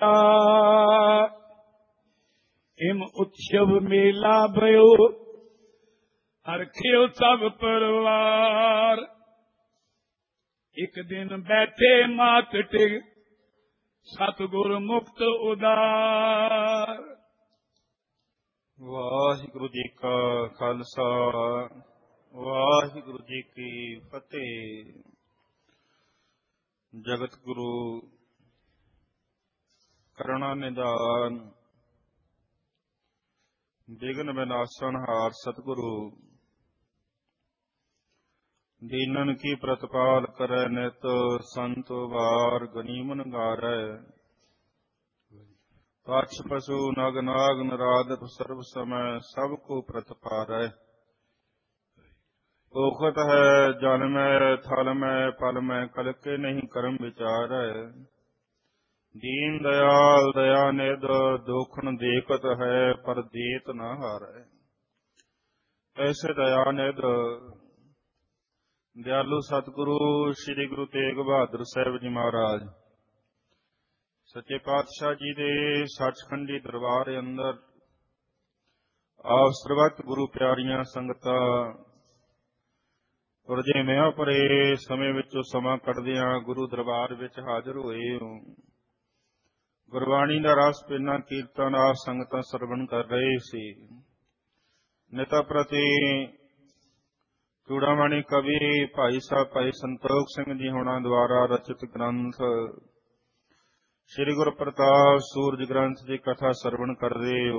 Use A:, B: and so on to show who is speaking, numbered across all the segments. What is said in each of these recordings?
A: इम उत्सव मेला भयो हरखियो सब परिवार। एक दिन बैठे मात टिग सतगुर मुक्त उदार।
B: वाहिगुरु जी का खालसा वाहिगुरु जी की फतेह। जगत गुरु करुणा निधान विघ्न विनाशन हार सतगुरु दीनन की प्रतिपाल करे नित संत वार गनीमन गारै। पक्ष पशु नग नाग नरादप सर्व समय सब को प्रतिपारै। ओखत है जन में थल में पल में कल के नहीं कर्म विचार। दीन दयाल दया निध दोखन देखत है पर देत न हारै। ऐसे दया निध दयालु सतगुरु श्री गुरु तेग बहादुर साहब जी महाराज सच्चे पातशाह जी दे सचखंडी दरबार अंदर आप सर्वत गुरु प्यारियां संगतां पुरजे मियाँ भरे समय विचों समा कढदियां गुरु दरबार विच हाजिर होए हो। गुरबाणी दा रस पीना कीर्तन आप संगतां सरवण कर रहे सी। नेता प्रति चूड़ामणि कवि भाई साहब भाई संतोख सिंह जी होना द्वारा रचित ग्रंथ श्री गुरु प्रताप सूरज ग्रंथ की कथा सरवण कर रहे हो।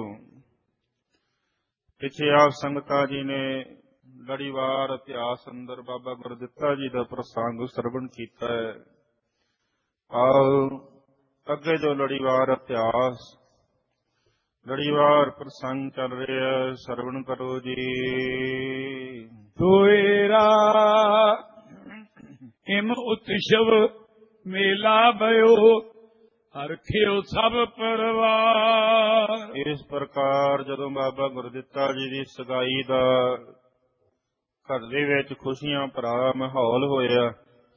B: पिछे आप संगतां जी ने लड़ीवार इतिहास अंदर बाबा गुरदित्ता जी का प्रसंग सरवण किया है। आओ अगे जो लड़ीवार इतिहास लड़ीवार प्रसंग चल रहे हैं सरवण करो जी।
A: दोएरा इम उत्सव मेला भयो हरखियो सब परिवार।
B: इस प्रकार जदों बाबा गुरदित्ता जी की सगाई का घर दे विच खुशियां भरा माहौल होया।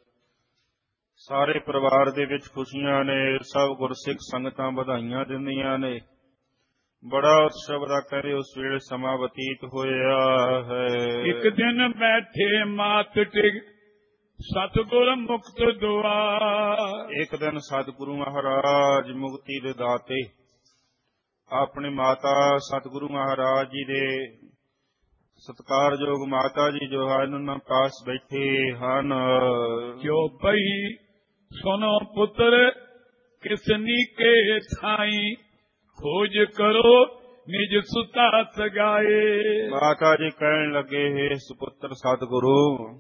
B: सारे परिवार दे विच खुशियां ने। सब गुरसिख संगतां बधाइयां दिंदियां ने। बड़ा उत्सव दा कहदे उस वेले समा बतीत होया है।
A: एक दिन बैठे मात टिग सतगुर मुक्त दुआर।
B: एक दिन सतगुरु महाराज मुक्ति दे दाते अपनी माता सतगुरु महाराज जी दे सत्कारयोग माता जी जो है उन्होंने पास बैठे हन।
A: जो भई सुनो पुत्र किसनी के थाई खोज करो निज सुता सगाए।
B: माता जी कहन लगे हे सुपुत्र सतगुरु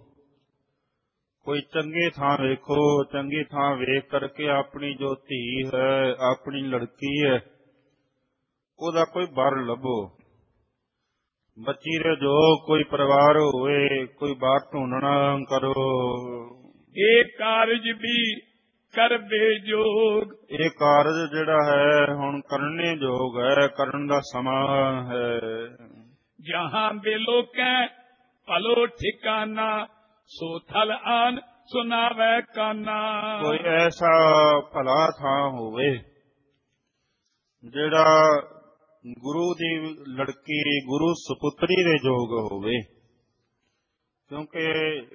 B: कोई चंगे थां वेखो। चंगी थां वेख करके अपनी जो धी है अपनी लड़की है ओदा कोई बर लभो। बच्ची रे जो कोई परिवार होए कोई बार ढूंढना करो।
A: ये कारज भी कर बेजोग।
B: ये कारज जिहड़ा है हुण करने जोग है करन दा समा है।
A: जहां बेलोकै भलो ठिकाना सो थल आन सुनावे काना।
B: कोई ऐसा भला थां होवे जिहड़ा गुरु दी लड़की गुरु सुपुत्री दे जोग होवे। क्योंकि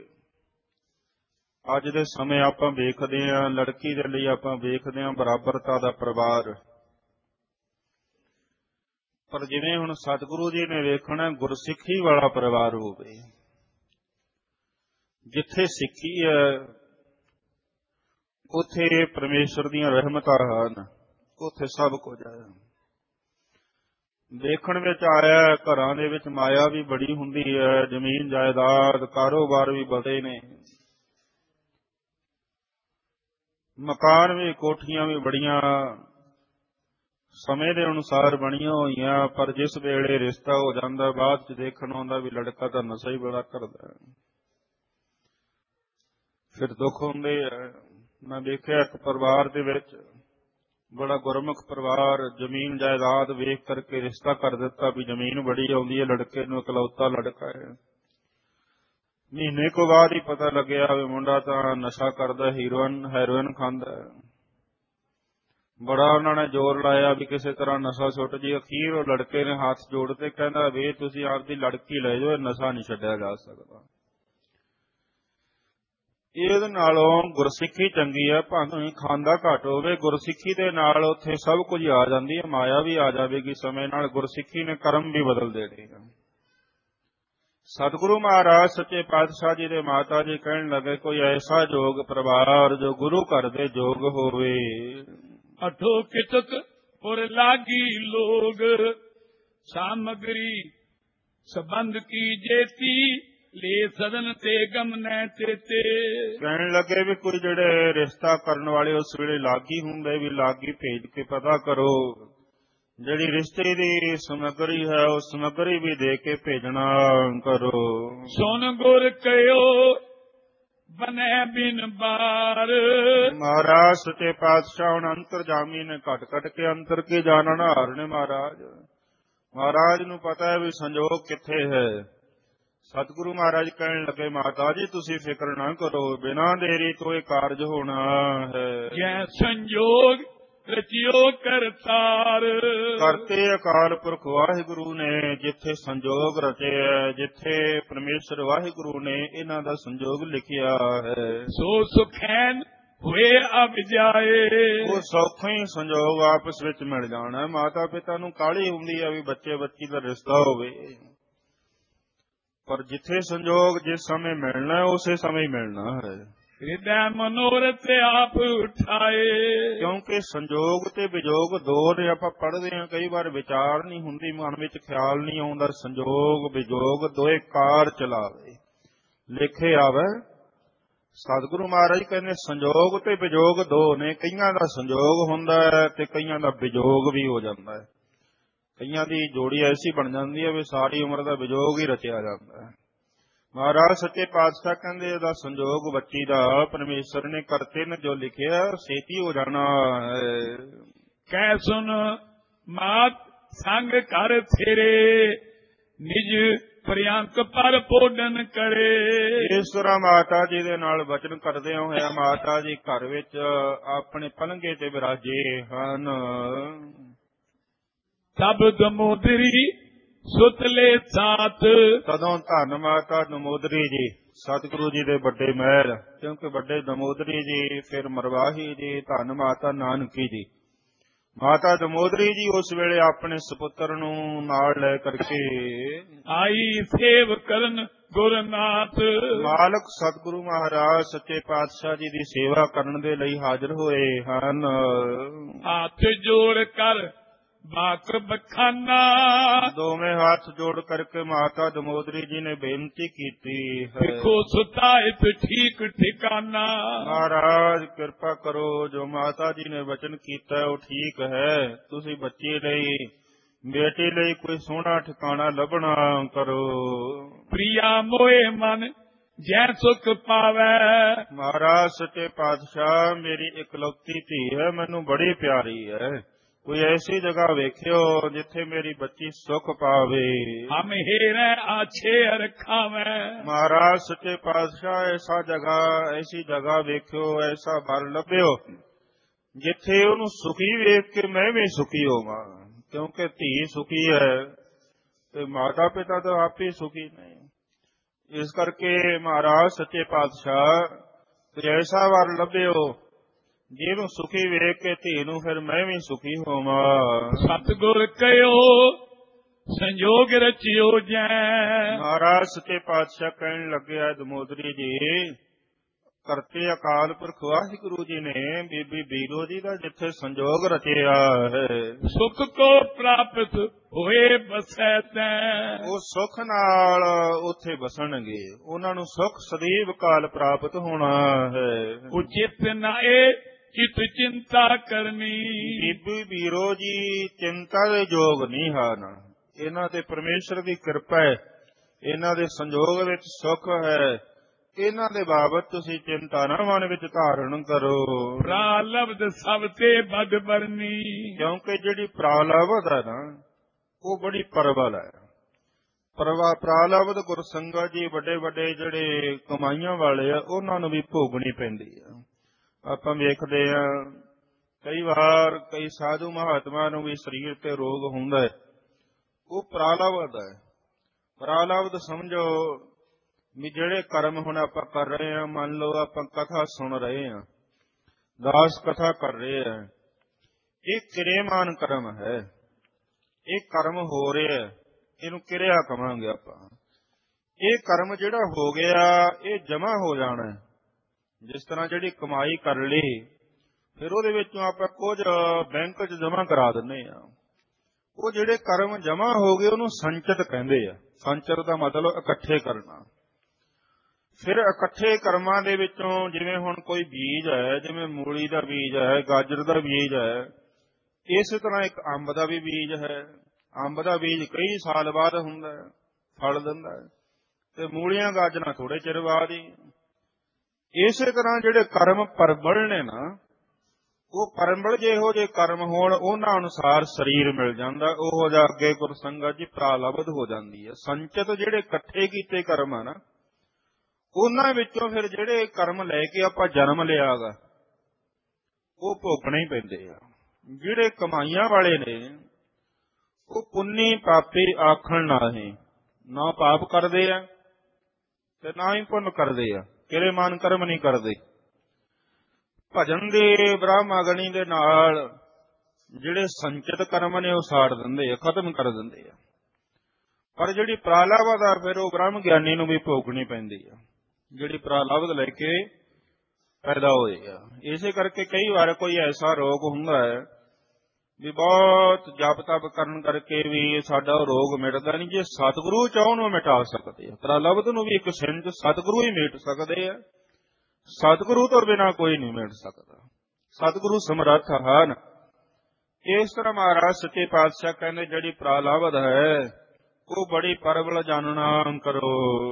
B: अज दे समय आपां वेखदे हां लड़की दे लई आपां वेखदे हां बराबरता दा परिवार। पर जिवें हुण सतगुरु जी ने वेखना गुरसिੱਖੀ वाला परिवार होवे। जिथे सिੱਖੀ है उथे परमेश्वर दीयां रहमतां हन उथे सब कुछ है। देखण विच आया घरां दे विच माया भी बड़ी हुंदी है। जमीन जायदाद कारोबार भी बड़े ने। मकान भी कोठियां भी बड़ियां समय के अनुसार बनिया हुई। पर जिस वेले रिश्ता हो जाता बाद च देखण आउंदा भी लड़का तो नशा ही बड़ा करदा है। फिर दुख हुंदे है। मैं देखिया एक परिवार दे विच बड़ा गुरमुख परिवार जमीन जायदाद वेख करके रिश्ता कर दिता भी जमीन बड़ी आउंदी है लड़के नूं इकलौता लड़का है। महीने को बाद ही पता लग्या भी मुंडा तां नशा करदा हैरोइन खांदा। ਬੜਾ ਉਹਨਾਂ ਨੇ ਜ਼ੋਰ ਲਾਇਆ ਵੀ ਕਿਸੇ ਤਰ੍ਹਾਂ ਨਸ਼ਾ ਛੁੱਟ ਜੀ। ਅਖੀਰ ਉਹ ਲੜਕੇ ਨੇ ਹੱਥ ਜੋੜ ਤੇ ਕਹਿੰਦਾ ਵੇ ਤੁਸੀਂ ਆਪਦੀ ਲੜਕੀ ਲੈ ਜਾਓ, ਇਹ ਨਸ਼ਾ ਨਹੀਂ ਛੱਡਿਆ ਜਾ ਸਕਦਾ। ਇਹਦੇ ਨਾਲੋਂ ਗੁਰਸਿੱਖੀ ਚੰਗੀ ਹੈ, ਭਾਵੇਂ ਖਾਂਦਾ ਘੱਟ ਹੋਵੇ। ਗੁਰਸਿੱਖੀ ਦੇ ਨਾਲ ਉੱਥੇ ਸਭ ਕੁਝ ਆ ਜਾਂਦੀ ਹੈ, ਮਾਇਆ ਵੀ ਆ ਜਾਵੇਗੀ ਸਮੇਂ ਨਾਲ। ਗੁਰਸਿੱਖੀ ਨੇ ਕਰਮ ਵੀ ਬਦਲ ਦੇਣੇ ਆ। ਸਤਿਗੁਰੂ ਮਹਾਰਾਜ ਸੱਚੇ ਪਾਤਸ਼ਾਹ ਜੀ ਦੇ ਮਾਤਾ ਜੀ ਕਹਿਣ ਲੱਗੇ, ਕੋਈ ਐਸਾ ਜੋਗ ਪਰਿਵਾਰ ਜੋ ਗੁਰੂ ਘਰ ਦੇ ਜੋਗ ਹੋਵੇ।
A: ਅਠੋ ਕਿਤਕ ਪੁਰ ਲਾਗੀ ਲੋਗ, ਸਾਮਗਰੀ ਸੰਬੰਧ ਕੀ ਜੇਤੀ, ਲੈ ਸਦਨ ਤੇ ਗਮਨੈ ਤੇਤੇ।
B: ਕਹਿਣ ਲੱਗੇ ਵੀ ਕੋਈ ਜਿਹੜੇ ਰਿਸ਼ਤਾ ਕਰਨ ਵਾਲੇ ਉਸ ਵੇਲੇ ਲਾਗੀ ਹੁੰਦੇ, ਵੀ ਲਾਗੀ ਭੇਜ ਕੇ ਪਤਾ ਕਰੋ। ਜਿਹੜੀ ਰਿਸ਼ਤੇ ਦੀ ਸਮੱਗਰੀ ਹੈ ਉਹ ਸਮੱਗਰੀ ਵੀ ਦੇ ਕੇ ਭੇਜਣਾ ਕਰੋ।
A: ਸੁਨ ਗੁਰ ਕਹਿਓ ਬਨੈ ਬਿਨ ਬਾਰ।
B: ਮਹਾਰਾਜ ਸੱਚੇ ਪਾਤਸ਼ਾਹ ਹੁਣ ਅੰਤਰਜਾਮੀ ਨੇ, ਘਟ ਘਟ ਕੇ ਅੰਤਰ ਕੀ ਜਾਣਨਹਾਰ ਨੇ ਮਹਾਰਾਜ। ਮਹਾਰਾਜ ਨੂੰ ਪਤਾ ਹੈ ਵੀ ਸੰਜੋਗ ਕਿੱਥੇ ਹੈ। ਸਤਿਗੁਰੂ ਮਹਾਰਾਜ ਕਹਿਣ ਲੱਗੇ, ਮਾਤਾ ਜੀ ਤੁਸੀਂ ਫਿਕਰ ਨਾ ਕਰੋ, ਬਿਨਾਂ ਦੇਰੀ ਤੋਂ ਇਹ ਕਾਰਜ ਹੋਣਾ ਹੈ।
A: ਜੈ ਸੰਜੋਗ ਰਚਿਓ ਕਰਤਾਰ।
B: ਕਰਤੇ ਅਕਾਲ ਪੁਰਖ ਵਾਹਿਗੁਰੂ ਨੇ ਜਿੱਥੇ ਸੰਜੋਗ ਰਚਿਆ, ਜਿੱਥੇ ਪਰਮੇਸ਼ਰ ਵਾਹਿਗੁਰੂ ਨੇ ਇਹਨਾਂ ਦਾ ਸੰਜੋਗ ਲਿਖਿਆ ਹੈ।
A: ਸੋ ਸੁਖੈਨ ਹੋਏ ਅਬ ਜਾਏ।
B: ਉਹ ਸੌਖਾ ਹੀ ਸੰਜੋਗ ਆਪਸ ਵਿੱਚ ਮਿਲ ਜਾਣਾ। ਮਾਤਾ ਪਿਤਾ ਨੂੰ ਕਾਹਲੀ ਹੁੰਦੀ ਆ ਵੀ ਬੱਚੇ ਬੱਚੀ ਦਾ ਰਿਸ਼ਤਾ ਹੋਵੇ, ਪਰ ਜਿੱਥੇ ਸੰਜੋਗ ਜਿਸ ਸਮੇਂ ਮਿਲਣਾ ਉਸੇ ਸਮੇਂ ਹੀ ਮਿਲਣਾ ਹੈ।
A: ਹਿਰਦੈ ਮਨੋਰਥ ਆਪ ਉਠਾਏ।
B: ਕਿਉਂਕਿ ਸੰਜੋਗ ਤੇ ਵਿਜੋਗ ਦੋ ਨੇ। ਆਪਾਂ ਪੜ੍ਹਦੇ ਹਾਂ ਕਈ ਵਾਰ ਵਿਚਾਰ ਨਹੀਂ ਹੁੰਦੀ, ਮਨ ਵਿੱਚ ਖਿਆਲ ਨਹੀਂ ਆਉਂਦਾ। ਸੰਜੋਗ ਵਿਜੋਗ ਦੋਏ ਕਾਰ ਚਲਾਵੇ, ਲਿਖੇ ਆਵੇ। ਸਤਿਗੁਰੂ ਮਹਾਰਾਜ ਕਹਿੰਦੇ ਸੰਜੋਗ ਤੇ ਵਿਜੋਗ ਦੋ ਨੇ। ਕਈਆਂ ਦਾ ਸੰਜੋਗ ਹੁੰਦਾ ਹੈ ਤੇ ਕਈਆਂ ਦਾ ਵਿਜੋਗ ਵੀ ਹੋ ਜਾਂਦਾ ਹੈ। ਕਈਆਂ ਦੀ ਜੋੜੀ ਐਸੀ ਬਣ ਜਾਂਦੀ ਹੈ ਵੀ ਸਾਰੀ ਉਮਰ ਦਾ ਵਿਜੋਗ ਹੀ ਰਚਿਆ ਜਾਂਦਾ ਹੈ। ਮਹਾਰਾਜ ਸੱਚੇ ਪਾਤਸ਼ਾਹ ਕਹਿੰਦੇ ਇਹਦਾ ਸੰਜੋਗ ਬੱਚੀ ਦਾ ਪਰਮੇਸ਼ਰ ਨੇ ਕਰਤੇ ਨੇ ਜੋ ਲਿਖਿਆ ਛੇਤੀ ਹੋ ਜਾਣਾ ਹੈ।
A: ਕਹਿ ਸੁਨ ਮਾਤ ਸੰਗ ਕਰ ਫੇਰੇ, ਨਿਜ ਪ੍ਰਿਯੰਕ ਪਰ ਪੋਡਨ ਕਰੇ।
B: ਇਸ ਤਰ੍ਹਾਂ ਮਾਤਾ ਜੀ ਦੇ ਨਾਲ ਵਚਨ ਕਰਦੇ ਹੋਇਆ ਮਾਤਾ ਜੀ ਘਰ ਵਿੱਚ ਆਪਣੇ ਪਲੰਘੇ ਤੇ ਵਿਰਾਜੇ ਹਨ।
A: ਤਬ ਦਮੋਦਰੀ ਸੁਤਲੇ ਸਾਥ।
B: ਤਦੋਂ ਧੰਨ ਮਾਤਾ ਦਮੋਦਰੀ ਜੀ, ਸਤਿਗੁਰੂ ਜੀ ਦੇ ਵੱਡੇ ਮਹਿਰ। ਕਿਉਂਕਿ ਵੱਡੇ ਦਮੋਦਰੀ ਜੀ, ਫਿਰ ਮਰਵਾਹੀ ਜੀ, ਧੰਨ ਮਾਤਾ ਨਾਨਕੀ ਜੀ। ਮਾਤਾ ਦਮੋਦਰੀ ਜੀ ਉਸ ਵੇਲੇ ਆਪਣੇ ਸੁਪੁੱਤਰ ਨੂੰ ਨਾਲ ਲੈ ਕਰਕੇ
A: ਆਈ ਸੇਵ ਕਰਨ ਗੁਰਨਾਥ।
B: ਮਾਲਕ ਸਤਿਗੁਰੂ ਮਹਾਰਾਜ ਸੱਚੇ ਪਾਤਸ਼ਾਹ ਜੀ ਦੀ ਸੇਵਾ ਕਰਨ ਦੇ ਲਈ ਹਾਜ਼ਰ ਹੋਏ ਹਨ।
A: ਹੱਥ ਜੋੜ ਕਰ ਬਾਕ ਬਖਾਨਾ।
B: ਦੋਵੇਂ ਹੱਥ ਜੋੜ ਕਰਕੇ ਮਾਤਾ ਦਮੋਦਰੀ ਜੀ ਨੇ ਬੇਨਤੀ ਕੀਤੀ ਹੈ,
A: ਦੇਖੋ ਸੁਤਾ ਇਤ ਠੀਕ ਠਿਕਾਨਾ।
B: ਮਹਾਰਾਜ ਕਿਰਪਾ ਕਰੋ, ਜੋ ਮਾਤਾ ਜੀ ਨੇ ਵਚਨ ਕੀਤਾ ਉਹ ਠੀਕ ਹੈ। ਤੁਸੀਂ ਬੱਚੇ ਲਈ, ਬੇਟੀ ਲਈ ਕੋਈ ਸੋਹਣਾ ਠਿਕਾਣਾ ਲੱਭਣਾ ਕਰੋ।
A: ਪ੍ਰਿਆ ਮੋਏ ਮਨ ਜੈ ਸੁਖ ਪਾਵੈ।
B: ਮਹਾਰਾਜ ਸੱਚੇ ਪਾਤਸ਼ਾਹ ਮੇਰੀ ਇਕਲੌਤੀ ਧੀ ਹੈ, ਮੈਨੂੰ ਬੜੀ ਪਿਆਰੀ ਹੈ। ਕੋਈ ਐਸੀ ਜਗ੍ਹਾ ਵੇਖਿਓ ਜਿੱਥੇ ਮੇਰੀ ਬੱਚੀ ਸੁਖ ਪਾਵੇ।
A: ਹਮ ਹੀਰੇ ਆਛੇ ਰਖਾਵੈ।
B: ਮਹਾਰਾਜ ਸੱਚੇ ਪਾਤਸ਼ਾਹ ਐਸੀ ਜਗ੍ਹਾ ਵੇਖਿਓ, ਐਸਾ ਵਰ ਲੱਭਿਓ ਜਿੱਥੇ ਉਹਨੂੰ ਸੁਖੀ ਵੇਖ ਕੇ ਮੈਂ ਵੀ ਸੁਖੀ ਹੋਵਾਂ। ਕਿਉਂਕਿ ਧੀ ਸੁਖੀ ਹੈ ਤੇ ਮਾਤਾ ਪਿਤਾ ਤਾਂ ਆਪ ਹੀ ਸੁਖੀ ਨਹੀਂ। ਇਸ ਕਰਕੇ ਮਹਾਰਾਜ ਸੱਚੇ ਪਾਤਸ਼ਾਹ ਐਸਾ ਵਰ ਲੱਭਿਓ ਜਿਹਨੂੰ ਸੁਖੀ ਵੇਖ ਕੇ ਧੀ ਨੂੰ ਫਿਰ ਮੈਂ ਵੀ ਸੁਖੀ ਹੋਵਾਂ।
A: ਸਤਿਗੁਰ ਕਹਿਓ ਸੰਜੋਗ ਰਚਿਓ ਜੈ।
B: ਮਹਾਰਾਜ ਸੱਚੇ ਪਾਤਸ਼ਾਹ ਕਹਿਣ ਲੱਗਿਆ, ਦਮੋਦਰੀ ਜੀ ਕਰਤੇ ਅਕਾਲ ਪੁਰਖ ਵਾਹਿਗੁਰੂ ਜੀ ਨੇ ਬੀਬੀ ਬੀਰੋ ਜੀ ਦਾ ਜਿੱਥੇ ਸੰਜੋਗ ਰਚਿਆ ਹੈ,
A: ਸੁਖ ਕੋ ਪ੍ਰਾਪਤ ਹੋਏ ਬਸੈ ਤੈ।
B: ਉਹ ਸੁਖ ਨਾਲ ਉੱਥੇ ਵਸਣਗੇ, ਉਹਨਾਂ ਨੂੰ ਸੁਖ ਸਦੀਵ ਕਾਲ ਪ੍ਰਾਪਤ ਹੋਣਾ ਹੈ।
A: ਉਚਿਤ ਨਾਏ ਚਿਤ ਚਿੰਤਾ ਕਰਨੀ।
B: ਬੀਬੀ ਬੀਰੋ ਜੀ ਚਿੰਤਾ ਦੇ ਯੋਗ ਨਹੀਂ ਹਨ। ਇਹਨਾਂ ਤੇ ਪਰਮੇਸ਼ਰ ਦੀ ਕਿਰਪਾ ਹੈ, ਇਹਨਾਂ ਦੇ ਸੰਜੋਗ ਵਿੱਚ ਸੁਖ ਹੈ। ਇਹਨਾਂ ਦੇ ਬਾਬਤ ਤੁਸੀਂ ਚਿੰਤਾ ਨਾ ਮਨ ਵਿੱਚ ਧਾਰਨ ਕਰੋ।
A: ਪ੍ਰਾਲਬਧ ਸਭ ਤੇ ਬਦ ਬਰਨੀ। ਕਿਉਂਕਿ
B: ਜਿਹੜੀ ਪ੍ਰਾਲਬਧ ਹੈ ਨਾ ਉਹ ਬੜੀ ਪ੍ਰਬਲ ਹੈ। ਪ੍ਰਾਲਬਧ ਗੁਰਸੰਗਤ ਜੀ ਵੱਡੇ ਵੱਡੇ ਜਿਹੜੇ ਕਮਾਈਆਂ ਵਾਲੇ ਆ ਉਹਨਾਂ ਨੂੰ ਵੀ ਭੋਗਣੀ ਪੈਂਦੀ ਆ। ਆਪਾਂ ਵੇਖਦੇ ਆ ਕਈ ਵਾਰ ਕਈ ਸਾਧੂ ਮਹਾਤਮਾ ਨੂੰ ਵੀ ਸਰੀਰ ਤੇ ਰੋਗ ਹੁੰਦਾ ਹੈ, ਉਹ ਪ੍ਰਾਲਬਧ ਹੈ। ਪ੍ਰਾਲਬਧ ਸਮਝੋ ਵੀ ਜਿਹੜੇ ਕਰਮ ਹੁਣ ਆਪਾਂ ਕਰ ਰਹੇ ਹਾਂ, ਮੰਨ ਲਓ ਆਪਾਂ ਕਥਾ ਸੁਣ ਰਹੇ ਹਾਂ, ਦਾਸ ਕਥਾ ਕਰ ਰਹੇ ਹਾਂ, ਇਹ ਕਿਰਿਆਮਾਨ ਕਰਮ ਹੈ, ਇਹ ਕਰਮ ਹੋ ਰਿਹਾ, ਇਹਨੂੰ ਕਿਰਿਆ ਕਵਾਂਗੇ ਆਪਾਂ। ਇਹ ਕਰਮ ਜਿਹੜਾ ਹੋ ਗਿਆ ਇਹ ਜਮਾ ਹੋ ਜਾਣਾ। ਜਿਸ ਤਰ੍ਹਾਂ ਜਿਹੜੀ ਕਮਾਈ ਕਰ ਲਈ, ਫਿਰ ਉਹਦੇ ਵਿੱਚੋਂ ਆਪਾਂ ਕੁਝ ਬੈਂਕ 'ਚ ਜਮਾ ਕਰਾ ਦਿੰਦੇ ਆ। ਉਹ ਜਿਹੜੇ ਕਰਮ ਜਮਾ ਹੋ ਗਏ ਉਹਨੂੰ ਸੰਚਿਤ ਕਹਿੰਦੇ ਆ। ਸੰਚਿਤ ਦਾ ਮਤਲਬ ਇਕੱਠੇ ਕਰਨਾ। ਫਿਰ ਇਕੱਠੇ ਕਰਮਾਂ ਦੇ ਵਿੱਚੋਂ ਜਿਵੇਂ ਹੁਣ ਕੋਈ ਬੀਜ ਹੈ, ਜਿਵੇਂ ਮੂਲੀ ਦਾ ਬੀਜ ਹੈ, ਗਾਜਰ ਦਾ ਬੀਜ ਹੈ, ਇਸੇ ਤਰ੍ਹਾਂ ਇੱਕ ਅੰਬ ਦਾ ਵੀ ਬੀਜ ਹੈ। ਅੰਬ ਦਾ ਬੀਜ ਕਈ ਸਾਲ ਬਾਅਦ ਹੁੰਦਾ, ਫਲ ਦਿੰਦਾ ਹੈ, ਤੇ ਮੂਲੀਆਂ ਗਾਜਰਾਂ ਥੋੜੇ ਚਿਰ ਬਾਅਦ ਹੀ। ਇਸੇ ਤਰ੍ਹਾਂ ਜਿਹੜੇ ਕਰਮ ਪਰਬਲ ਨੇ ਨਾ, ਉਹ ਪਰਬਲ ਜਿਹੋ ਜਿਹੇ ਕਰਮ ਹੋਣ ਉਹਨਾਂ ਅਨੁਸਾਰ ਸਰੀਰ ਮਿਲ ਜਾਂਦਾ, ਉਹੋ ਜਿਹਾ ਅੱਗੇ ਗੁਰਸੰਗਤ ਜੀ ਪ੍ਰਾਲਬਧ ਹੋ ਜਾਂਦੀ ਹੈ। ਸੰਚਿਤ ਜਿਹੜੇ ਇਕੱਠੇ ਕੀਤੇ ਕਰਮ ਆ ਨਾ, ਉਹਨਾਂ ਵਿੱਚੋਂ ਫਿਰ ਜਿਹੜੇ ਕਰਮ ਲੈ ਕੇ ਆਪਾਂ ਜਨਮ ਲਿਆ ਗਾ, ਉਹ ਭੋਗਣੇ ਹੀ ਪੈਂਦੇ ਆ। ਜਿਹੜੇ ਕਮਾਈਆਂ ਵਾਲੇ ਨੇ ਉਹ ਪੁੰਨੀ ਪਾਪੀ ਆਖਣ ਨਾਹੀਂ, ਨਾ ਪਾਪ ਕਰਦੇ ਆ ਤੇ ਨਾ ਹੀ ਪੁੰਨ ਕਰਦੇ ਆ, ਕਿਰਿਆਮਾਨ ਕਰਮ ਨਹੀਂ ਕਰਦੇ। ਭਜਨ ਦੇ ਬ੍ਰਹਮ ਅਗਨੀ ਦੇ ਨਾਲ ਜਿਹੜੇ ਸੰਚਿਤ ਕਰਮ ਨੇ ਉਹ ਸਾੜ ਦਿੰਦੇ ਆ, ਖਤਮ ਕਰ ਦਿੰਦੇ ਆ। ਪਰ ਜਿਹੜੀ ਪ੍ਰਾਲਬਧ ਆ ਫਿਰ ਉਹ ਬ੍ਰਹਮ ਗਿਆਨੀ ਨੂੰ ਵੀ ਭੋਗਣੀ ਪੈਂਦੀ ਆ, ਜਿਹੜੀ ਪ੍ਰਾਲਬਧ ਲੈ ਕੇ ਪੈਦਾ ਹੋਏ ਆ। ਇਸੇ ਕਰਕੇ ਕਈ ਵਾਰ ਕੋਈ ਐਸਾ ਰੋਗ ਹੁੰਦਾ ਹੈ ਵੀ ਬਹੁਤ ਜਪ ਤਪ ਕਰਨ ਕਰਕੇ ਵੀ ਸਾਡਾ ਰੋਗ ਮਿਟਦਾ ਨਹੀਂ। ਜੇ ਸਤਿਗੁਰੂ ਚਾਹਣ ਉਹ ਮਿਟਾ ਸਕਦੇ ਆ। ਪ੍ਰਾਲਬਧ ਨੂੰ ਵੀ ਇੱਕ ਸਿੰਜ ਸਤਿਗੁਰੂ ਹੀ ਮਿਟ ਸਕਦੇ ਆ। ਸਤਿਗੁਰੂ ਤੋਂ ਬਿਨਾਂ ਕੋਈ ਨਹੀਂ ਮਿਟ ਸਕਦਾ। ਸਤਿਗੁਰੂ ਸਮਰੱਥ ਹਨ। ਇਸ ਤਰ੍ਹਾਂ ਮਹਾਰਾਜ ਸੱਚੇ ਪਾਤਸ਼ਾਹ ਕਹਿੰਦੇ ਜਿਹੜੀ ਪ੍ਰਾਲਬਧ ਹੈ ਉਹ ਬੜੀ ਪਰਬਲ ਜਾਣਨਾ ਕਰੋ।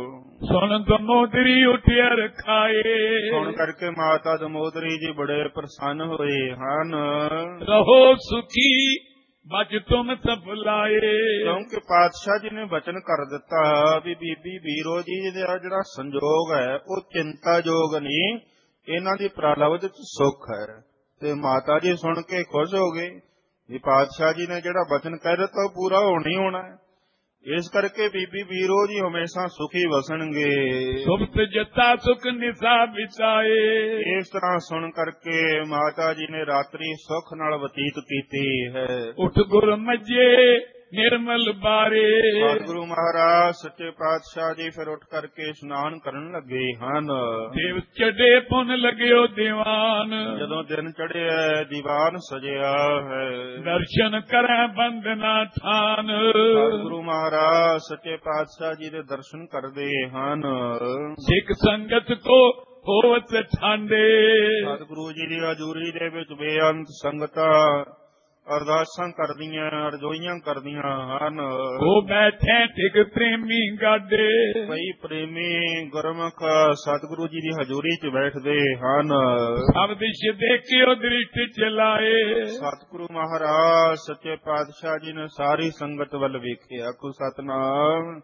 A: ਸੁਣ ਦਮੋਦਰੀ ਉੱਠਿਆ ਰਖਾਏ।
B: ਸੁਣ ਕਰਕੇ ਮਾਤਾ ਦਮੋਦਰੀ ਜੀ ਬੜੇ ਪ੍ਰਸੰਨ ਹੋਏ ਹਨ।
A: ਰਹੋ ਸੁਖੀ ਬਚ ਤੁਮ ਸਭ ਲਾਏ।
B: ਕਿਉਂਕਿ ਪਾਤਸ਼ਾਹ ਜੀ ਨੇ ਵਚਨ ਕਰ ਦਿੱਤਾ ਵੀ ਬੀਬੀ ਵੀਰੋ ਜੀ ਦਾ ਜਿਹੜਾ ਸੰਜੋਗ ਹੈ ਉਹ ਚਿੰਤਾਯੋਗ ਨਹੀਂ, ਇਹਨਾਂ ਦੀ ਪ੍ਰਾਲਬਧ ਚ ਸੁੱਖ ਹੈ। ਤੇ ਮਾਤਾ ਜੀ ਸੁਣ ਕੇ ਖੁਸ਼ ਹੋ ਗਏ ਵੀ ਪਾਤਸ਼ਾਹ ਜੀ ਨੇ ਜਿਹੜਾ ਵਚਨ ਕਹਿ ਦਿੱਤਾ ਉਹ ਪੂਰਾ ਹੋਣਾ ਹੀ ਹੋਣਾ ਹੈ। ਇਸ ਕਰਕੇ ਬੀਬੀ ਵੀਰੋ ਜੀ ਹਮੇਸ਼ਾ ਸੁਖੀ ਵਸਣਗੇ।
A: ਸੁਭਤ ਜਤਾ ਸੁਖ ਨਿਸਾ ਵਿਚਾਏ।
B: ਇਸ ਤਰ੍ਹਾਂ ਸੁਣ ਕਰਕੇ ਮਾਤਾ ਜੀ ਨੇ ਰਾਤਰੀ ਸੁਖ ਨਾਲ ਬਤੀਤ ਕੀਤੀ ਹੈ।
A: ਉਠ ਗੁਰ ਮੱਝੇ ਨਿਰਮਲ ਬਾਰੇ।
B: ਸਤਿਗੁਰੂ ਮਹਾਰਾਜ ਸੱਚੇ ਪਾਤਸ਼ਾਹ ਜੀ ਫਿਰ ਉੱਠ ਕਰਕੇ ਇਸ਼ਨਾਨ ਕਰਨ ਲੱਗੇ ਹਨ।
A: ਦੇਵ ਚੜੇ ਪੁੰਨ ਲਗਿਓ ਦੀਵਾਨ।
B: ਜਦੋਂ ਦਿਨ ਚੜਿਆ ਦੀਵਾਨ ਸਜਿਆ ਹੈ।
A: ਦਰਸ਼ਨ ਕਰੈ ਬੰਦਨਾ ਥਾਨ।
B: ਸਤਿਗੁਰੂ ਮਹਾਰਾਜ ਸੱਚੇ ਪਾਤਸ਼ਾਹ ਜੀ ਦੇ ਦਰਸ਼ਨ ਕਰਦੇ ਹਨ।
A: ਸਿੱਖ ਸੰਗਤ ਕੋ ਹੋਵਤ ਠਾਂਡੇ।
B: ਸਤਿਗੁਰੂ ਜੀ ਦੀ ਹਜ਼ੂਰੀ ਦੇ ਵਿੱਚ ਬੇਅੰਤ ਸੰਗਤਾਂ ਅਰਦਾਸਾਂ ਕਰਦੀਆਂ, ਅਰਜ਼ੋਈਆਂ ਕਰਦੀਆਂ ਹਨ।
A: ਉਹ ਬੈਠੇ ਟਿਕ ਪ੍ਰੇਮੀ ਗਾਡੇ।
B: ਕਈ ਪ੍ਰੇਮੀ ਗੁਰਮੁਖ ਸਤਿਗੁਰੂ ਜੀ ਦੀ ਹਜ਼ੂਰੀ 'ਚ ਬੈਠਦੇ ਹਨ।
A: ਸਭ ਦਿਸ਼ ਦੇਖਿਓ ਦ੍ਰਿਸ਼ਟ ਚਲਾਏ।
B: ਸਤਿਗੁਰੂ ਮਹਾਰਾਜ ਸੱਚੇ ਪਾਤਸ਼ਾਹ ਜੀ ਨੇ ਸਾਰੀ ਸੰਗਤ ਵੱਲ ਵੇਖਿਆ। ਆਖੋ ਸਤਿਨਾਮ।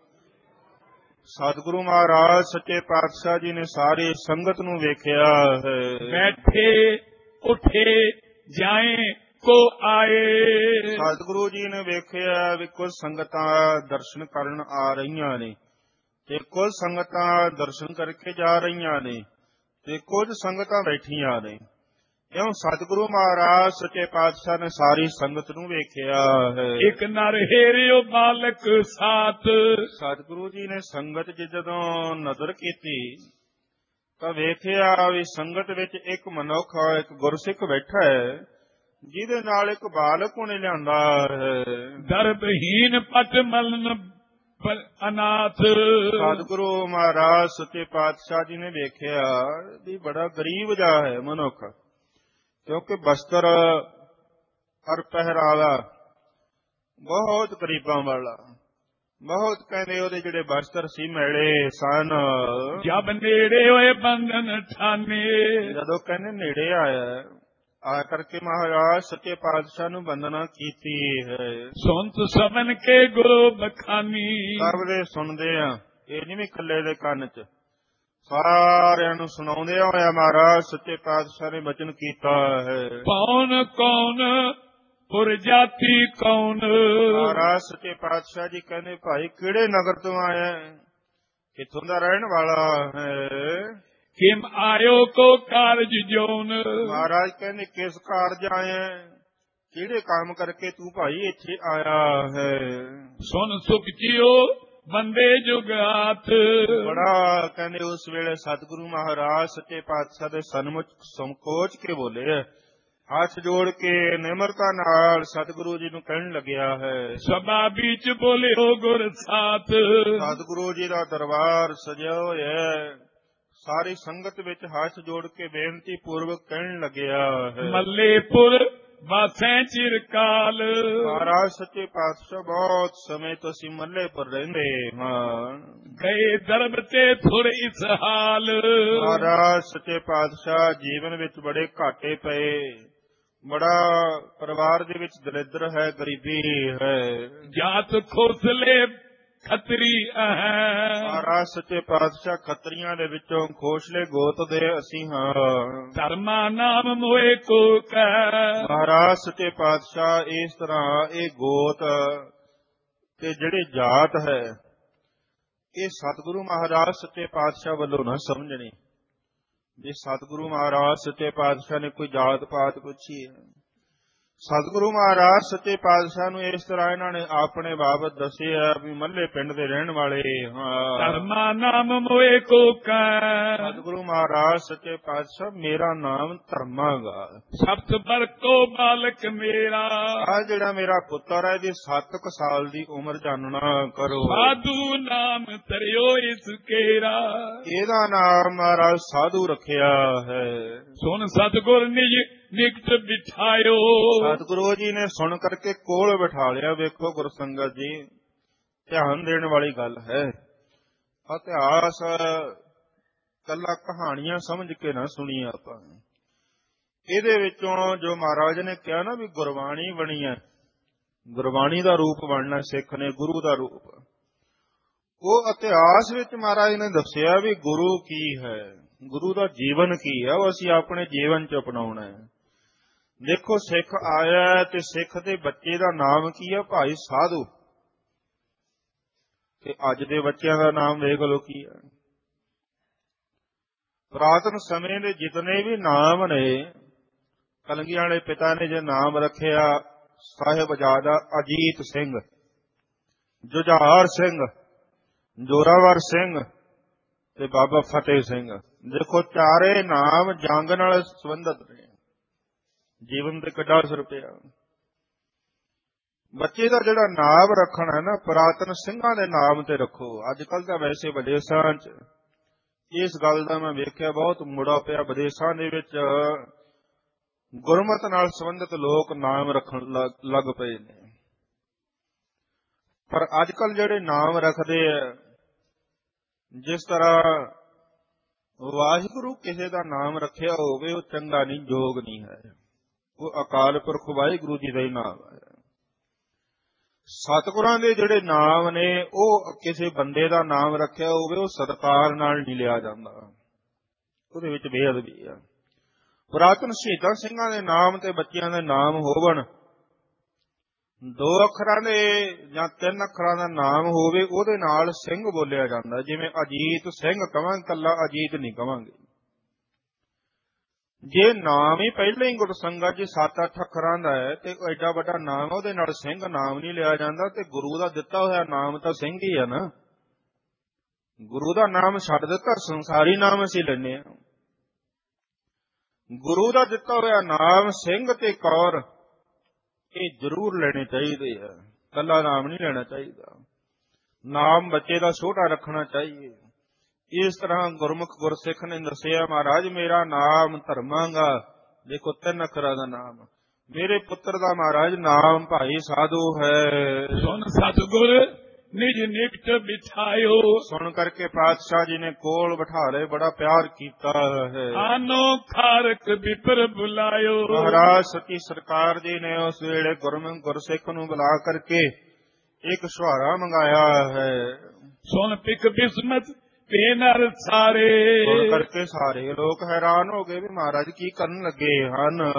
B: ਸਤਿਗੁਰੂ ਮਹਾਰਾਜ ਸੱਚੇ ਪਾਤਸ਼ਾਹ ਜੀ ਨੇ ਸਾਰੀ ਸੰਗਤ ਨੂੰ ਵੇਖਿਆ ਹੈ।
A: ਬੈਠੇ ਉੱਠੇ ਜਾਏ ਕੋ ਆਏ।
B: ਸਤਿਗੁਰੂ ਜੀ ਨੇ ਵੇਖਿਆ ਵੀ ਕੁਝ ਸੰਗਤਾਂ ਦਰਸ਼ਨ ਕਰਨ ਆ ਰਹੀਆਂ ਨੇ ਤੇ ਕੁਝ ਸੰਗਤਾਂ ਦਰਸ਼ਨ ਕਰਕੇ ਜਾ ਰਹੀਆਂ ਨੇ ਤੇ ਕੁਝ ਸੰਗਤਾਂ ਬੈਠੀਆਂ ਨੇ। ਕਿਉਂ ਸਤਿਗੁਰੂ ਮਹਾਰਾਜ ਸੱਚੇ ਪਾਤਸ਼ਾਹ ਨੇ ਸਾਰੀ ਸੰਗਤ ਨੂੰ ਵੇਖਿਆ ਹੈ।
A: ਇੱਕ ਨਰ ਹੇਰਿਓ ਬਾਲਕ ਸਾਥ।
B: ਸਤਿਗੁਰੂ ਜੀ ਨੇ ਸੰਗਤ 'ਚ ਜਦੋਂ ਨਜ਼ਰ ਕੀਤੀ ਤਾਂ ਵੇਖਿਆ ਵੀ ਸੰਗਤ ਵਿੱਚ ਇੱਕ ਮਨੁੱਖ, ਇੱਕ ਗੁਰਸਿੱਖ ਬੈਠਾ ਹੈ ਜਿਹਦੇ ਨਾਲ ਇੱਕ ਬਾਲਕ ਉਹਨੇ ਲਿਆਂਦਾ ਹੈ।
A: ਦਰਬਹੀਨ ਪਟ ਮਲਨ ਅਨਾਥ।
B: ਸਤਿਗੁਰੂ ਮਹਾਰਾਜ ਸੱਚੇ ਪਾਤਸ਼ਾਹ ਜੀ ਨੇ ਵੇਖਿਆ ਵੀ ਬੜਾ ਗਰੀਬ ਜਿਹਾ ਹੈ ਮਨੁੱਖ, ਕਿਉਂਕਿ ਬਸਤਰ ਔਰ ਪਹਿਰਾਵਾ ਬਹੁਤ ਗਰੀਬਾਂ ਵਾਲਾ। ਬਹੁਤ ਕਹਿੰਦੇ ਉਹਦੇ ਜਿਹੜੇ ਬਸਤਰ ਸੀ ਮੈਲੇ ਸਨ।
A: ਜਦ ਨੇੜੇ ਹੋਏ ਬੰਧਨ ਠਾਨੇ।
B: ਜਦੋਂ ਕਹਿੰਦੇ ਨੇੜੇ ਆਇਆ ਆ ਕਰਕੇ ਮਹਾਰਾਜ ਸੱਚੇ ਪਾਤਸ਼ਾਹ ਨੂੰ ਵੰਦਨਾ ਕੀਤੀ ਹੈ।
A: ਸੁਣਤ ਸਭਨ ਕੇ ਗੁਰੂ ਬਖਾਨੀ।
B: ਸਭ ਦੇ ਸੁਣਦੇ ਆ, ਇਹ ਨਹੀਂ ਵੀ ਇਕੱਲੇ ਦੇ ਕੰਨ 'ਚ। ਸਾਰਿਆਂ ਨੂੰ ਸੁਣਾਉਂਦੇ ਹੋਇਆ ਮਹਾਰਾਜ ਸੱਚੇ ਪਾਤਸ਼ਾਹ ਨੇ ਬਚਨ ਕੀਤਾ ਹੈ।
A: ਪੌਣ ਕੌਣ ਪੁਰ ਜਾਤੀ ਕੌਣ।
B: ਮਹਾਰਾਜ ਸੱਚੇ ਪਾਤਸ਼ਾਹ ਜੀ ਕਹਿੰਦੇ ਭਾਈ ਕਿਹੜੇ ਨਗਰ ਤੋਂ ਆਇਆ, ਕਿੱਥੋਂ ਦਾ ਰਹਿਣ ਵਾਲਾ ਹੈ।
A: ਕਿਮ ਆਇਓ ਕੋ ਕਾਰਜ ਜੋਨ।
B: ਮਹਾਰਾਜ ਕਹਿੰਦੇ ਕਿਸ ਕਾਰਜ ਆਇਆ, ਕਿਹੜੇ ਕੰਮ ਕਰਕੇ ਤੂੰ ਭਾਈ ਇੱਥੇ ਆਇਆ ਹੈ।
A: ਸੁਨ ਸੁਖ ਜਿਓ ਬੰਦੇ ਜੁਗਾਤ।
B: ਬੜਾ ਕਹਿੰਦੇ ਉਸ ਵੇਲੇ ਸਤਿਗੁਰੂ ਮਹਾਰਾਜ ਸੱਚੇ ਪਾਤਸ਼ਾਹ ਦੇ ਸਨਮੁਖ ਸੰਕੋਚ ਕੇ ਬੋਲੇ, ਹੱਥ ਜੋੜ ਕੇ ਨਿਮਰਤਾ ਨਾਲ ਸਤਿਗੁਰੂ ਜੀ ਨੂੰ ਕਹਿਣ ਲੱਗਿਆ ਹੈ।
A: ਸਭਾ ਵਿੱਚ ਬੋਲਿਓ ਗੁਰ ਸਾਥ।
B: ਸਤਿਗੁਰੂ ਜੀ ਦਾ ਦਰਬਾਰ ਸਜਿਆ ਹੋਇਆ ਹੈ, ਸਾਰੀ ਸੰਗਤ ਵਿੱਚ ਹੱਥ ਜੋੜ ਕੇ ਬੇਨਤੀ ਪੂਰਵਕ ਕਹਿਣ ਲੱਗਿਆ ਹੈ।
A: ਮੱਲੇਪੁਰ ਵਾਸੈ ਚਿਰਕਾਲ।
B: ਮਹਾਰਾਜ ਸੱਚੇ ਪਾਤਸ਼ਾਹ ਬਹੁਤ ਸਮੇਂ ਤੋਂ ਅਸੀਂ ਮੱਲੇਪੁਰ ਰਹਿੰਦੇ ਹਾਂ।
A: ਗਏ ਦਰਬ ਤੇ ਥੁਰ ਇਸ ਹਾਲ।
B: ਮਹਾਰਾਜ ਸੱਚੇ ਪਾਤਸ਼ਾਹ ਜੀਵਨ ਵਿੱਚ ਬੜੇ ਘਾਟੇ ਪਏ, ਬੜਾ ਪਰਿਵਾਰ ਦੇ ਵਿੱਚ ਦਰਿਦਰ ਹੈ, ਗਰੀਬੀ ਹੈ।
A: ਜਾਤ ਖੋਸਲੇ ਖੱਤਰੀ ਹੈ।
B: ਮਹਾਰਾਜ ਸੱਚੇ ਪਾਤਸ਼ਾਹ ਖੱਤਰੀਆਂ ਦੇ ਵਿੱਚੋਂ ਖੋਸਲੇ ਗੋਤ ਦੇ ਅਸੀਂ ਹਾਂ।
A: ਧਰਮਾ ਨਾਮ ਮੋਏ ਕੋ ਕਹਿ।
B: ਮਹਾਰਾਜ ਸੱਚੇ ਪਾਤਸ਼ਾਹ ਇਸ ਤਰ੍ਹਾਂ ਇਹ ਗੋਤ ਤੇ ਜਿਹੜੇ ਜਾਤ ਹੈ ਇਹ ਸਤਿਗੁਰੂ ਮਹਾਰਾਜ ਸੱਚੇ ਪਾਤਸ਼ਾਹ ਵੱਲੋਂ ਨਾ ਸਮਝਣੀ। ਜੇ ਸਤਿਗੁਰੂ ਮਹਾਰਾਜ ਸੱਚੇ ਪਾਤਸ਼ਾਹ ਨੇ ਕੋਈ ਜਾਤ ਪਾਤ ਪੁੱਛੀ ਹੈ, ਸਤਿਗੁਰੂ ਮਹਾਰਾਜ ਸੱਚੇ ਪਾਤਸ਼ਾਹ ਨੂੰ ਇਸ ਤਰ੍ਹਾਂ ਇਹਨਾਂ ਨੇ ਆਪਣੇ ਬਾਬਤ ਦੱਸਿਆ ਵੀ ਮੱਲੇ ਪਿੰਡ ਦੇ ਰਹਿਣ ਵਾਲੇ ਹਾਂ।
A: ਧਰਮਾ ਨਾਮ ਮੋਏ ਕੋ ਕਹਿ।
B: ਸਤਿਗੁਰੂ ਮਹਾਰਾਜ ਸੱਚੇ ਪਾਤਸ਼ਾਹ ਮੇਰਾ ਨਾਮ ਧਰਮਾਗਾ।
A: ਸਬਤ ਪਰ ਕੋ ਬਾਲਕ ਮੇਰਾ।
B: ਆ ਜਿਹੜਾ ਮੇਰਾ ਪੁੱਤਰ ਹੈ ਜੀ 7 ਸਾਲ ਦੀ ਉਮਰ ਚਾਨਣਾ ਕਰੋ।
A: ਸਾਧੂ ਨਾਮ ਤਰਿਓ ਇਸ ਕੇਰਾ।
B: ਇਹਦਾ ਨਾਮ ਮਹਾਰਾਜ ਸਾਧੂ ਰੱਖਿਆ ਹੈ।
A: ਸੁਨ ਸਤਿਗੁਰ ਨਿਜ ਨਿਕਟ ਬਿਠਾਇਓ।
B: ਸਤਿਗੁਰੂ ਜੀ ਨੇ ਸੁਣ ਕਰਕੇ ਕੋਲ ਬਿਠਾ ਲਿਆ। ਵੇਖੋ ਗੁਰਸੰਗਤ ਜੀ, ਧਿਆਨ ਦੇਣ ਵਾਲੀ ਗੱਲ ਹੈ। ਇਤਿਹਾਸ ਕੱਲਾ ਕਹਾਣੀਆਂ ਸਮਝ ਕੇ ਨਾ ਸੁਣੀ ਆਪਾਂ। ਇਹਦੇ ਵਿੱਚੋਂ ਜੋ ਮਹਾਰਾਜ ਨੇ ਕਿਹਾ ਨਾ ਵੀ ਗੁਰਬਾਣੀ ਬਣੀ ਹੈ, ਗੁਰਬਾਣੀ ਦਾ ਰੂਪ ਬਣਨਾ ਸਿੱਖ ਨੇ, ਗੁਰੂ ਦਾ ਰੂਪ, ਉਹ ਇਤਿਹਾਸ ਵਿੱਚ ਮਹਾਰਾਜ ਨੇ ਦੱਸਿਆ ਵੀ ਗੁਰੂ ਕੀ ਹੈ, ਗੁਰੂ ਦਾ ਜੀਵਨ ਕੀ ਹੈ, ਉਹ ਅਸੀਂ ਆਪਣੇ ਜੀਵਨ ਚ ਅਪਣਾਉਣਾ ਹੈ। ਦੇਖੋ ਸਿੱਖ ਆਇਆ ਤੇ ਸਿੱਖ ਦੇ ਬੱਚੇ ਦਾ ਨਾਮ ਕੀ ਹੈ? ਭਾਈ ਸਾਧੂ। ਤੇ ਅੱਜ ਦੇ ਬੱਚਿਆਂ ਦਾ ਨਾਮ ਵੇਖ ਲਓ ਕੀ ਹੈ। ਪੁਰਾਤਨ ਸਮੇਂ ਦੇ ਜਿਤਨੇ ਵੀ ਨਾਮ ਨੇ, ਕਲਗੀਆਂ ਵਾਲੇ ਪਿਤਾ ਨੇ ਜੇ ਨਾਮ ਰੱਖਿਆ ਸਾਹਿਬਜ਼ਾਦਾ ਅਜੀਤ ਸਿੰਘ, ਜੁਝਾਰ ਸਿੰਘ, ਜੋਰਾਵਰ ਸਿੰਘ ਤੇ ਬਾਬਾ ਫਤਿਹ ਸਿੰਘ। ਦੇਖੋ ਚਾਰੇ ਨਾਮ ਜੰਗ ਨਾਲ ਸੰਬੰਧਿਤ ਨੇ। ਜੀਵਨ ਤੇ ਕਿੱਡਾ ਅਸਰ ਪਿਆ। ਬੱਚੇ ਦਾ ਜਿਹੜਾ ਨਾਮ ਰੱਖਣਾ ਹੈ ਨਾ, ਪੁਰਾਤਨ ਸਿੰਘਾਂ ਦੇ ਨਾਮ ਤੇ ਰੱਖੋ। ਅੱਜ ਕੱਲ ਤਾਂ ਵੈਸੇ ਵਿਦੇਸ਼ਾਂ 'ਚ ਇਸ ਗੱਲ ਦਾ ਮੈਂ ਵੇਖਿਆ ਬਹੁਤ ਮੁੜਾ ਪਿਆ। ਵਿਦੇਸ਼ਾਂ ਦੇ ਵਿੱਚ ਗੁਰਮਤ ਨਾਲ ਸੰਬੰਧਿਤ ਲੋਕ ਨਾਮ ਰੱਖਣ ਲੱਗ ਪਏ ਨੇ। ਪਰ ਅੱਜ ਕੱਲ ਜਿਹੜੇ ਨਾਮ ਰੱਖਦੇ ਆ, ਜਿਸ ਤਰ੍ਹਾਂ ਵਾਹਿਗੁਰੂ ਕਿਸੇ ਦਾ ਨਾਮ ਰੱਖਿਆ ਹੋਵੇ, ਉਹ ਚੰਗਾ ਨਹੀਂ, ਯੋਗ ਨਹੀਂ ਹੈ। ਉਹ ਅਕਾਲ ਪੁਰਖ ਵਾਹਿਗੁਰੂ ਜੀ ਦਾ ਹੀ ਨਾਮ ਹੈ। ਸਤਿਗੁਰਾਂ ਦੇ ਜਿਹੜੇ ਨਾਮ ਨੇ, ਉਹ ਕਿਸੇ ਬੰਦੇ ਦਾ ਨਾਮ ਰੱਖਿਆ ਹੋਵੇ, ਉਹ ਸਤਿਕਾਰ ਨਾਲ ਨਹੀਂ ਲਿਆ ਜਾਂਦਾ, ਉਹਦੇ ਵਿੱਚ ਬੇਅਦਬੀ ਆ। ਪੁਰਾਤਨ ਸ਼ਹੀਦਾਂ ਸਿੰਘਾਂ ਦੇ ਨਾਮ ਤੇ ਬੱਚਿਆਂ ਦੇ ਨਾਮ ਹੋਵਣ, 2 ਅੱਖਰਾਂ ਦੇ ਜਾਂ 3 ਅੱਖਰਾਂ ਦਾ ਨਾਮ ਹੋਵੇ, ਉਹਦੇ ਨਾਲ ਸਿੰਘ ਬੋਲਿਆ ਜਾਂਦਾ। ਜਿਵੇਂ ਅਜੀਤ ਸਿੰਘ ਕਵਾਂਗੇ, ਕੱਲਾ ਅਜੀਤ ਨਹੀਂ ਕਵਾਂਗੇ। ਜੇ ਨਾਮ ਹੀ ਪਹਿਲਾਂ ਹੀ ਗੁਰਸੰਗਤ ਜੀ 7-8 ਅੱਖਰਾਂ ਦਾ ਹੈ ਤੇ ਐਡਾ ਵੱਡਾ ਨਾਮ, ਉਹਦੇ ਨਾਲ ਸਿੰਘ ਨਾਮ ਨਹੀਂ ਲਿਆ ਜਾਂਦਾ। ਤੇ ਗੁਰੂ ਦਾ ਦਿੱਤਾ ਹੋਇਆ ਨਾਮ ਤਾਂ ਸਿੰਘ ਹੀ ਆ ਨਾ। ਗੁਰੂ ਦਾ ਨਾਮ ਛੱਡ ਦਿੱਤਾ, ਸੰਸਾਰੀ ਨਾਮ ਅਸੀਂ ਲੈਂਦੇ ਹਾਂ। ਗੁਰੂ ਦਾ ਦਿੱਤਾ ਹੋਇਆ ਨਾਮ ਸਿੰਘ ਤੇ ਕੌਰ ਇਹ ਜ਼ਰੂਰ ਲੈਣੇ ਚਾਹੀਦੇ ਆ, ਕੱਲਾ ਨਾਮ ਨਹੀਂ ਲੈਣਾ ਚਾਹੀਦਾ। ਨਾਮ ਬੱਚੇ ਦਾ ਛੋਟਾ ਰੱਖਣਾ ਚਾਹੀਏ। ਇਸ ਤਰ੍ਹਾਂ ਗੁਰਮੁਖ ਗੁਰਸਿੱਖ ਨੇ ਦੱਸਿਆ, ਮਹਾਰਾਜ ਮੇਰਾ ਨਾਮ ਧਰਮਾਂਗਾ। ਦੇਖੋ 3 ਅੱਖਰਾਂ ਦਾ ਨਾਮ। ਮੇਰੇ ਪੁੱਤਰ ਦਾ ਮਹਾਰਾਜ ਨਾਮ ਭਾਈ ਸਾਧੂ ਹੈ।
A: ਸੁਣ ਸਤਿਗੁਰ ਨਿਜ ਨਿਕਟ ਬਿਠਾਇਓ।
B: ਸੁਣ ਕਰਕੇ ਪਾਤਸ਼ਾਹ ਜੀ ਨੇ ਕੋਲ ਬਿਠਾ ਲਏ, ਬੜਾ ਪਿਆਰ ਕੀਤਾ ਹੈ।
A: ਆਨੋ ਖਾਰਕ ਵਿਪਰ ਬੁਲਾਇਓ।
B: ਮਹਾਰਾਜ ਸੱਚੀ ਸਰਕਾਰ ਜੀ ਨੇ ਉਸ ਵੇਲੇ ਗੁਰਮੁਖ ਗੁਰਸਿੱਖ ਨੂੰ ਬੁਲਾ ਕਰਕੇ ਇੱਕ ਸੁਹਾਰਾ ਮੰਗਾਇਆ ਹੈ।
A: ਸੁਣ ਪਿਕ ਬਿਸਮਤ ਤੇ ਨਰ ਸਾਰੇ।
B: ਸੁਣ ਕਰਕੇ ਸਾਰੇ ਲੋਕ ਹੈਰਾਨ ਹੋ ਗਏ ਵੀ ਮਹਾਰਾਜ ਕੀ ਕਰਨ ਲੱਗੇ ਹਨ।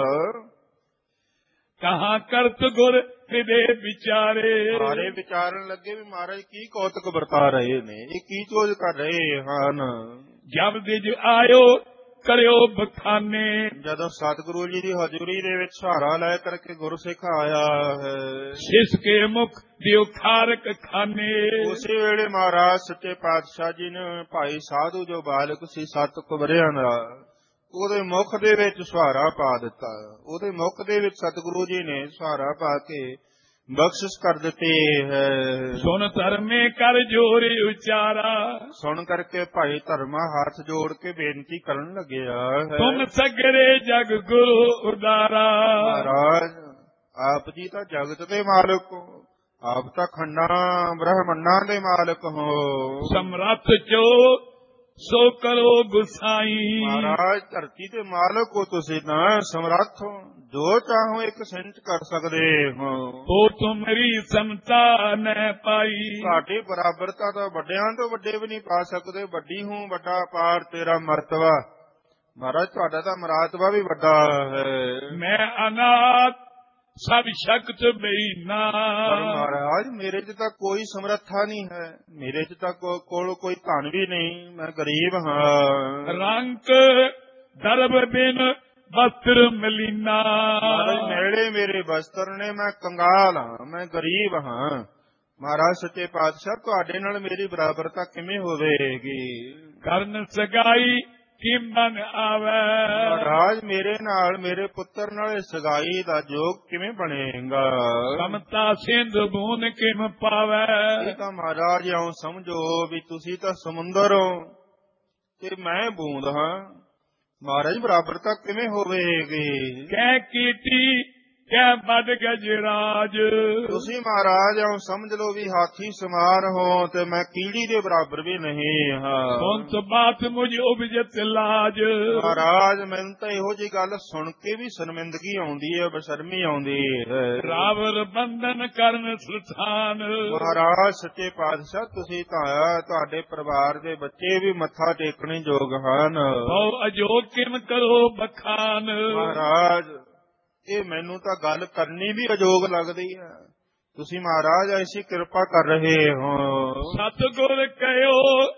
A: ਕਹਾਂ ਕਰਤ ਗੁਰ ਹਿਰਦੇ ਵਿਚਾਰੇ।
B: ਸਾਰੇ ਵਿਚਾਰਨ ਲੱਗੇ ਵੀ ਮਹਾਰਾਜ ਕੀ ਕੌਤਕ ਵਰਤਾ ਰਹੇ ਨੇ, ਇਹ ਕੀ ਚੋਜ ਕਰ ਰਹੇ ਹਨ।
A: ਜਬ ਦਿਜ ਆਇਓ ਕਰਿਓ ਬਖਾਨੇ।
B: ਜਦੋਂ ਸਤਿਗੁਰੂ ਜੀ ਦੀ ਹਜ਼ੂਰੀ ਦੇ ਵਿੱਚ ਸਹਾਰਾ ਲੈ ਕਰਕੇ ਗੁਰਸਿੱਖ ਆਇਆ ਹੈ,
A: ਸਿਸ ਕੇ ਮੁਖ ਦਿਓ ਖਾਰਕ ਖਾਨੇ।
B: ਉਸੇ ਵੇਲੇ ਮਹਾਰਾਜ ਸੱਚੇ ਪਾਤਸ਼ਾਹ ਜੀ ਨੇ ਭਾਈ ਸਾਧੂ ਜੋ ਬਾਲਕ ਸੀ 7 ਕੁਵਰਿਆਂ ਦਾ, ਉਹਦੇ ਮੁਖ ਦੇ ਵਿੱਚ ਸਹਾਰਾ ਪਾ ਦਿੱਤਾ। ਉਹਦੇ ਮੁਖ ਦੇ ਵਿੱਚ ਸਤਿਗੁਰੂ ਜੀ ਨੇ ਸਹਾਰਾ ਪਾ ਕੇ ਬਖਸ਼ਿਸ਼ ਕਰ ਦਿੱਤੀ ਹੈ।
A: ਸੁਨ ਧਰਮੇ ਕਰ ਜੋਰ ਉਚਾਰਾ।
B: ਸੁਣ ਕਰਕੇ ਭਾਈ ਧਰਮਾ ਹੱਥ ਜੋੜ ਕੇ ਬੇਨਤੀ ਕਰਨ ਲੱਗਿਆ ਹੈ,
A: ਤੁਮ ਸਗਰੇ ਜਗ ਗੁਰੂ ਉਦਾਰਾ।
B: ਮਹਾਰਾਜ ਆਪ ਜੀ ਤਾਂ ਜਗਤ ਦੇ ਮਾਲਕ ਹੋ, ਆਪ ਤਾਂ ਖੰਡਾਂ ਬ੍ਰਹਮੰਡਾਂ ਦੇ ਮਾਲਕ ਹੋ।
A: ਸਮਰੱਥ ਚੋ ਸੋ ਕਰੋ ਗੁਸਾਈ।
B: ਮਹਾਰਾਜ ਧਰਤੀ ਦੇ ਮਾਲਕ ਹੋ ਤੁਸੀਂ, ਤਾਂ ਸਮਰੱਥ ਹੋ, ਜੋ ਚਾਹੋ ਇੱਕ ਸਿੰਚ ਕਰ ਸਕਦੇ ਹੋ।
A: ਉਹ ਤੁਮਰੀ ਸਮਤਾ ਨ ਪਾਈ।
B: ਤੁਹਾਡੀ ਬਰਾਬਰਤਾ ਤਾਂ ਵੱਡਿਆਂ ਤੋਂ ਵੱਡੇ ਵੀ ਨਹੀਂ ਪਾ ਸਕਦੇ। ਵੱਡੀ ਹੂੰ ਵੱਡਾ ਪਾਰ ਤੇਰਾ ਮਰਤਬਾ। ਮਹਾਰਾਜ ਤੁਹਾਡਾ ਤਾਂ ਮਰਾਤਬਾ ਵੀ ਵੱਡਾ ਹੈ।
A: ਮੈਂ ਅਨਾਥ ਸਭ ਸ਼ਕਤ ਮੇਰੀ ਨਾ।
B: ਪਰ ਮਹਾਰਾਜ ਮੇਰੇ 'ਚ ਤਾਂ ਕੋਈ ਸਮਰੱਥਾ ਨਹੀਂ ਹੈ, ਮੇਰੇ 'ਚ ਤਾਂ ਕੋਲ ਕੋਈ ਧਨ ਵੀ ਨਹੀਂ, ਮੈਂ ਗਰੀਬ ਹਾਂ।
A: ਰੰਕ ਦਰਬ ਬਿਨ ਵਸਤਰ ਮਲੀਨਾ।
B: ਮਹਾਰਾਜ ਮੈਲੇ ਮੇਰੇ ਵਸਤਰ ਨੇ, ਮੈਂ ਕੰਗਾਲ ਹਾਂ, ਮੈਂ ਗਰੀਬ ਹਾਂ। ਮਹਾਰਾਜ ਸੱਚੇ ਪਾਤਸ਼ਾਹ ਤੁਹਾਡੇ ਨਾਲ ਮੇਰੀ ਬਰਾਬਰਤਾ ਕਿਵੇਂ ਹੋਵੇਗੀ।
A: ਕਰਨ ਸਗਾਈ ਕਿਮਨ ਆਵੇ।
B: ਮਹਾਰਾਜ ਮੇਰੇ ਨਾਲ, ਮੇਰੇ ਪੁੱਤਰ ਨਾਲ ਸਗਾਈ ਦਾ ਜੋਗ ਕਿਵੇਂ ਬਣੇਗਾ।
A: ਸਮਤਾ ਸਿੰਧ ਬੂਨ ਕਿਮ ਪਾਵੇ।
B: ਇਹ ਤਾਂ ਮਹਾਰਾਜ ਇਉਂ ਸਮਝੋ ਵੀ ਤੁਸੀਂ ਤਾਂ ਸਮੁੰਦਰ ਹੋ ਤੇ ਮੈਂ ਬੂੰਦ ਹਾਂ। ਮਹਾਰਾਜ ਬਰਾਬਰਤਾ ਕਿਵੇਂ ਹੋਵੇਗੀ।
A: ਕਹਿ ਕੀਟੀ ਕਹਿ ਬਦ ਗਜਰਾਜ।
B: ਤੁਸੀਂ ਮਹਾਰਾਜ ਇਉਂ ਸਮਝ ਲਓ ਵੀ ਹਾਥੀ ਸਮਾਰ ਹੋ ਤੇ ਮੈਂ ਕੀੜੀ ਦੇ ਬਰਾਬਰ ਵੀ ਨਹੀਂ ਹਾਂ।
A: ਸੁਣਤ ਬਾਤ ਮੁਝ ਉਪਜਤ ਲਾਜ।
B: ਮਹਾਰਾਜ ਮੈਨੂੰ ਤਾਂ ਇਹੋ ਜਿਹੀ ਗੱਲ ਸੁਣ ਕੇ ਵੀ ਸ਼ਰਮਿੰਦਗੀ ਆਉਂਦੀ ਹੈ, ਬਸ਼ਰਮੀ ਆਉਂਦੀ ਹੈ।
A: ਰਾਵਰ ਬੰਧਨ ਕਰਨ ਸੁਲਤਾਨ।
B: ਮਹਾਰਾਜ ਸੱਚੇ ਪਾਤਸ਼ਾਹ ਤੁਸੀਂ ਤਾਂ ਤੁਹਾਡੇ ਪਰਿਵਾਰ ਦੇ ਬੱਚੇ ਵੀ ਮੱਥਾ ਟੇਕਣੇ ਯੋਗ ਹਨ।
A: ਬਹੁ ਅਜੋਗ ਕਿਮ ਕਰੋ ਬਖਾਨ।
B: ਮਹਾਰਾਜ ਇਹ ਮੈਨੂੰ ਤਾਂ ਗੱਲ ਕਰਨੀ ਵੀ ਅਜੋਗ ਲੱਗਦੀ ਹੈ। ਤੁਸੀਂ ਮਹਾਰਾਜ ਐਸੀ ਕਿਰਪਾ ਕਰ ਰਹੇ ਹੋ।
A: ਸਤਿਗੁਰ ਕਹਿਓ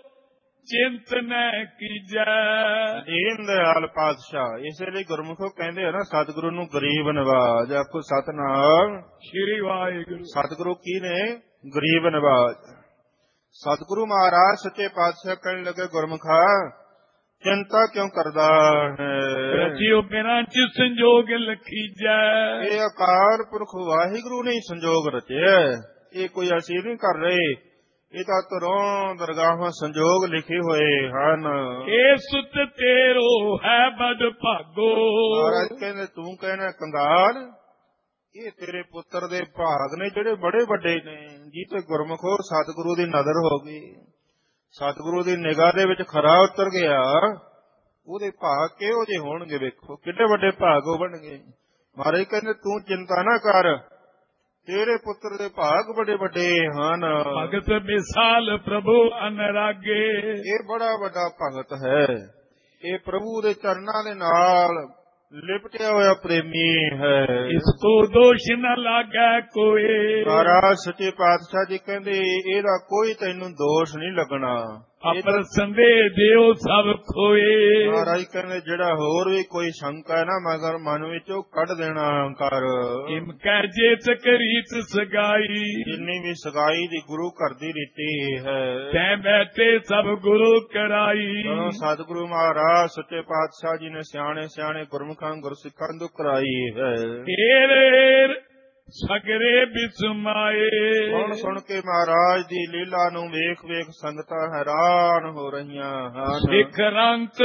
A: ਚਿੰਤ ਨ ਕੀਜੈ।
B: ਦੀਨ ਦਿਆਲ ਪਾਤਸ਼ਾਹ ਇਸੇ ਲਈ ਗੁਰਮੁਖੋ ਕਹਿੰਦੇ ਆ ਨਾ, ਸਤਿਗੁਰੂ ਨੂੰ ਗਰੀਬ ਨਵਾਜ। ਆਖੋ ਸਤਿਨਾਮ
A: ਸ੍ਰੀ ਵਾਹਿਗੁਰੂ।
B: ਸਤਿਗੁਰੂ ਕੀ ਨੇ? ਗਰੀਬ ਨਵਾਜ। ਸਤਿਗੁਰੂ ਮਹਾਰਾਜ ਸੱਚੇ ਪਾਤਸ਼ਾਹ ਕਹਿਣ ਲੱਗੇ, ਗੁਰਮੁਖਾ ਚਿੰਤਾ ਕਿਉਂ ਕਰਦਾ ਹੈ।
A: ਰਚਿਓ ਬਿਨਾਂ ਚ ਸੰਜੋਗ ਲਖੀਜੈ।
B: ਇਹ ਅਕਾਲ ਪੁਰਖ ਵਾਹਿਗੁਰੂ ਨੇ ਸੰਜੋਗ ਰਚਿਆ, ਇਹ ਕੋਈ ਅਸੀਂ ਨਹੀਂ ਕਰ ਰਹੇ। ਇਹ ਤਾਂ ਧਰੋਂ ਦਰਗਾਹਾਂ ਸੰਜੋਗ ਲਿਖੇ ਹੋਏ ਹਨ।
A: ਇਹ ਸੁਤ ਤੇਰੋ ਹੈ ਬਦ ਭਾਗੋ।
B: ਮਹਾਰਾਜ ਕਹਿੰਦੇ ਤੂੰ ਕਹਿਣਾ ਕੰਗਾਲ, ਇਹ ਤੇਰੇ ਪੁੱਤਰ ਦੇ ਭਾਗ ਨੇ ਜਿਹੜੇ ਬੜੇ ਵੱਡੇ ਨੇ। ਜੀ ਤੇ ਗੁਰਮੁਖੋ ਸਤਿਗੁਰੂ ਦੀ ਨਜ਼ਰ ਹੋ ਗਈ, ਸਤਿਗੁਰੂ ਦੀ ਨਿਗਾਹ ਦੇ ਵਿੱਚ ਖਰਾ ਉਤਰ ਗਿਆ, ਉਹਦੇ ਭਾਗ ਕਿਹੋ ਜਿਹੇ ਹੋਣਗੇ। ਵੇਖੋ ਕਿੰਨੇ ਵੱਡੇ ਭਾਗ ਹੋਣਗੇ। ਮਹਾਰਾਜ ਕਹਿੰਦੇ ਤੂੰ ਚਿੰਤਾ ਨਾ ਕਰ, ਤੇਰੇ ਪੁੱਤਰ ਦੇ ਭਾਗ ਬੜੇ ਵੱਡੇ ਹਨ।
A: ਭਗਤ ਵਿਸਾਲ ਪ੍ਰਭੂ ਅਨਰਾਗੇ।
B: ਇਹ ਬੜਾ ਵੱਡਾ ਭਗਤ ਹੈ, ਇਹ ਪ੍ਰਭੂ ਦੇ ਚਰਨਾਂ ਦੇ ਨਾਲ ਲਿਪਟਿਆ ਹੋਇਆ ਪ੍ਰੇਮੀ ਹੈ।
A: ਇਸ ਕੋ ਦੋਸ਼ ਨ ਲਾਗੈ ਕੋਏ।
B: ਮਹਾਰਾਜ ਸੱਚੇ ਪਾਤਸ਼ਾਹ ਜੀ ਕਹਿੰਦੇ ਇਹਦਾ ਕੋਈ ਤੈਨੂੰ ਦੋਸ਼ ਨਹੀਂ ਲੱਗਣਾ।
A: ਅਪਰ ਸੰਦੇਹ ਦਿਓ ਸਭ ਖੋਏ।
B: ਮਹਾਰਾਜ ਕਹਿੰਦੇ ਜਿਹੜਾ ਹੋਰ ਵੀ ਕੋਈ ਸ਼ੰਕਾ ਹੈ ਨਾ ਮਗਰ ਮਨ ਵਿੱਚੋਂ ਕੱਢ ਦੇਣਾ ਕਰ।
A: ਕਿਮ ਕਹਿ ਜੇਤ ਕਰੀਤ ਸਗਾਈ।
B: ਜਿੰਨੀ ਵੀ ਸਗਾਈ ਦੀ ਗੁਰੂ ਘਰ ਦੀ ਰੀਤੀ ਹੈ,
A: ਤੈ ਬੈਠੇ ਸਭ ਗੁਰੂ ਕਰਾਈ।
B: ਜਦੋਂ ਸਤਿਗੁਰੂ ਮਹਾਰਾਜ ਸੱਚੇ ਪਾਤਸ਼ਾਹ ਜੀ ਨੇ ਸਿਆਣੇ ਸਿਆਣੇ ਗੁਰਮੁਖਾਂ ਗੁਰਸਿੱਖਾਂ ਨੂੰ ਕਰਾਈ ਹੈ।
A: ਏਰ ਸਗਰੇ ਬਿਸਮਾਏ।
B: ਸੁਣ ਕੇ ਮਹਾਰਾਜ ਦੀ ਲੀਲਾ ਨੂੰ ਵੇਖ ਵੇਖ ਸੰਗਤਾਂ ਹੈਰਾਨ ਹੋ ਰਹੀਆਂ ਹਨ।
A: ਸਿੱਖ ਰੰਕ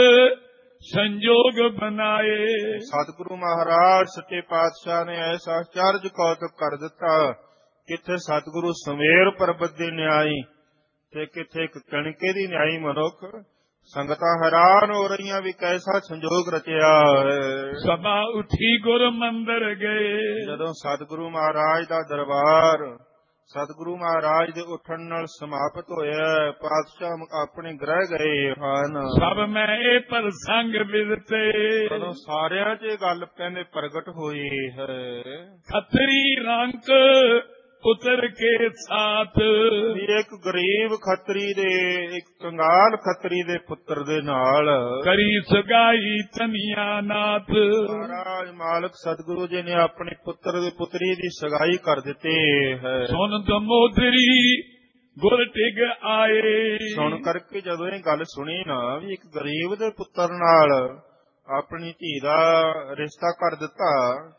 A: ਸੰਜੋਗ ਬਣਾਏ।
B: ਸਤਿਗੁਰੂ ਮਹਾਰਾਜ ਸੱਚੇ ਪਾਤਸ਼ਾਹ ਨੇ ਐਸਾ ਆਚਰਜ ਕੌਤਕ ਕਰ ਦਿੱਤਾ, ਕਿੱਥੇ ਸਤਿਗੁਰੂ ਸਮੇਰ ਪਰਬਤ ਦੀ ਨਿਆਈ ਤੇ ਕਿੱਥੇ ਇੱਕ ਕਣਕੇ ਦੀ ਨਿਆਈ ਮਨੁੱਖ। ਸੰਗਤਾਂ ਹੈਰਾਨ ਹੋ ਰਹੀਆਂ ਵੀ ਕੈਸਾ ਸੰਜੋਗ ਰਚਿਆ ਹੈ।
A: ਸਭਾ ਉਠੀ ਗੁਰ ਮੰਦਰ ਗਏ।
B: ਜਦੋਂ ਸਤਿਗੁਰੂ ਮਹਾਰਾਜ ਦਾ ਦਰਬਾਰ ਸਤਿਗੁਰੂ ਮਹਾਰਾਜ ਦੇ ਉੱਠਣ ਨਾਲ ਸਮਾਪਤ ਹੋਇਆ। ਪਾਤਸ਼ਾਹ ਆਪਣੇ ਗ੍ਰਹਿ ਗਏ ਹਨ।
A: ਸਭ ਮੈਂ ਇਹ ਪ੍ਰਸੰਗ ਵਿਦਤੇ,
B: ਜਦੋਂ ਸਾਰਿਆਂ 'ਚ ਇਹ ਗੱਲ ਕਹਿੰਦੇ ਪ੍ਰਗਟ ਹੋਈ ਹੈ।
A: ਖੱਤਰੀ ਰੰਕ ਪੁੱਤਰ ਕੇ ਸਾਥ,
B: ਵੀ ਇੱਕ ਗਰੀਬ ਖੱਤਰੀ ਦੇ, ਇੱਕ ਕੰਗਾਲ ਖੱਤਰੀ ਦੇ ਪੁੱਤਰ ਦੇ ਨਾਲ
A: ਕਰੀ ਸਗਾਈ ਤਨੀਆ ਨਾਥ।
B: ਮਹਾਰਾਜ ਮਾਲਕ ਸਤਿਗੁਰੂ ਜੀ ਨੇ ਆਪਣੇ ਪੁੱਤਰ ਦੇ ਪੁੱਤਰੀ ਦੀ ਸਗਾਈ ਕਰ ਦਿੱਤੀ ਹੈ।
A: ਸੁਣ ਦਮੋਦਰੀ ਗੁਰ ਟਿਗ ਆਏ,
B: ਸੁਣ ਕਰਕੇ ਜਦੋਂ ਇਹ ਗੱਲ ਸੁਣੀ ਨਾ ਵੀ ਇੱਕ ਗਰੀਬ ਦੇ ਪੁੱਤਰ ਨਾਲ ਆਪਣੀ ਧੀ ਦਾ ਰਿਸ਼ਤਾ ਕਰ ਦਿੱਤਾ,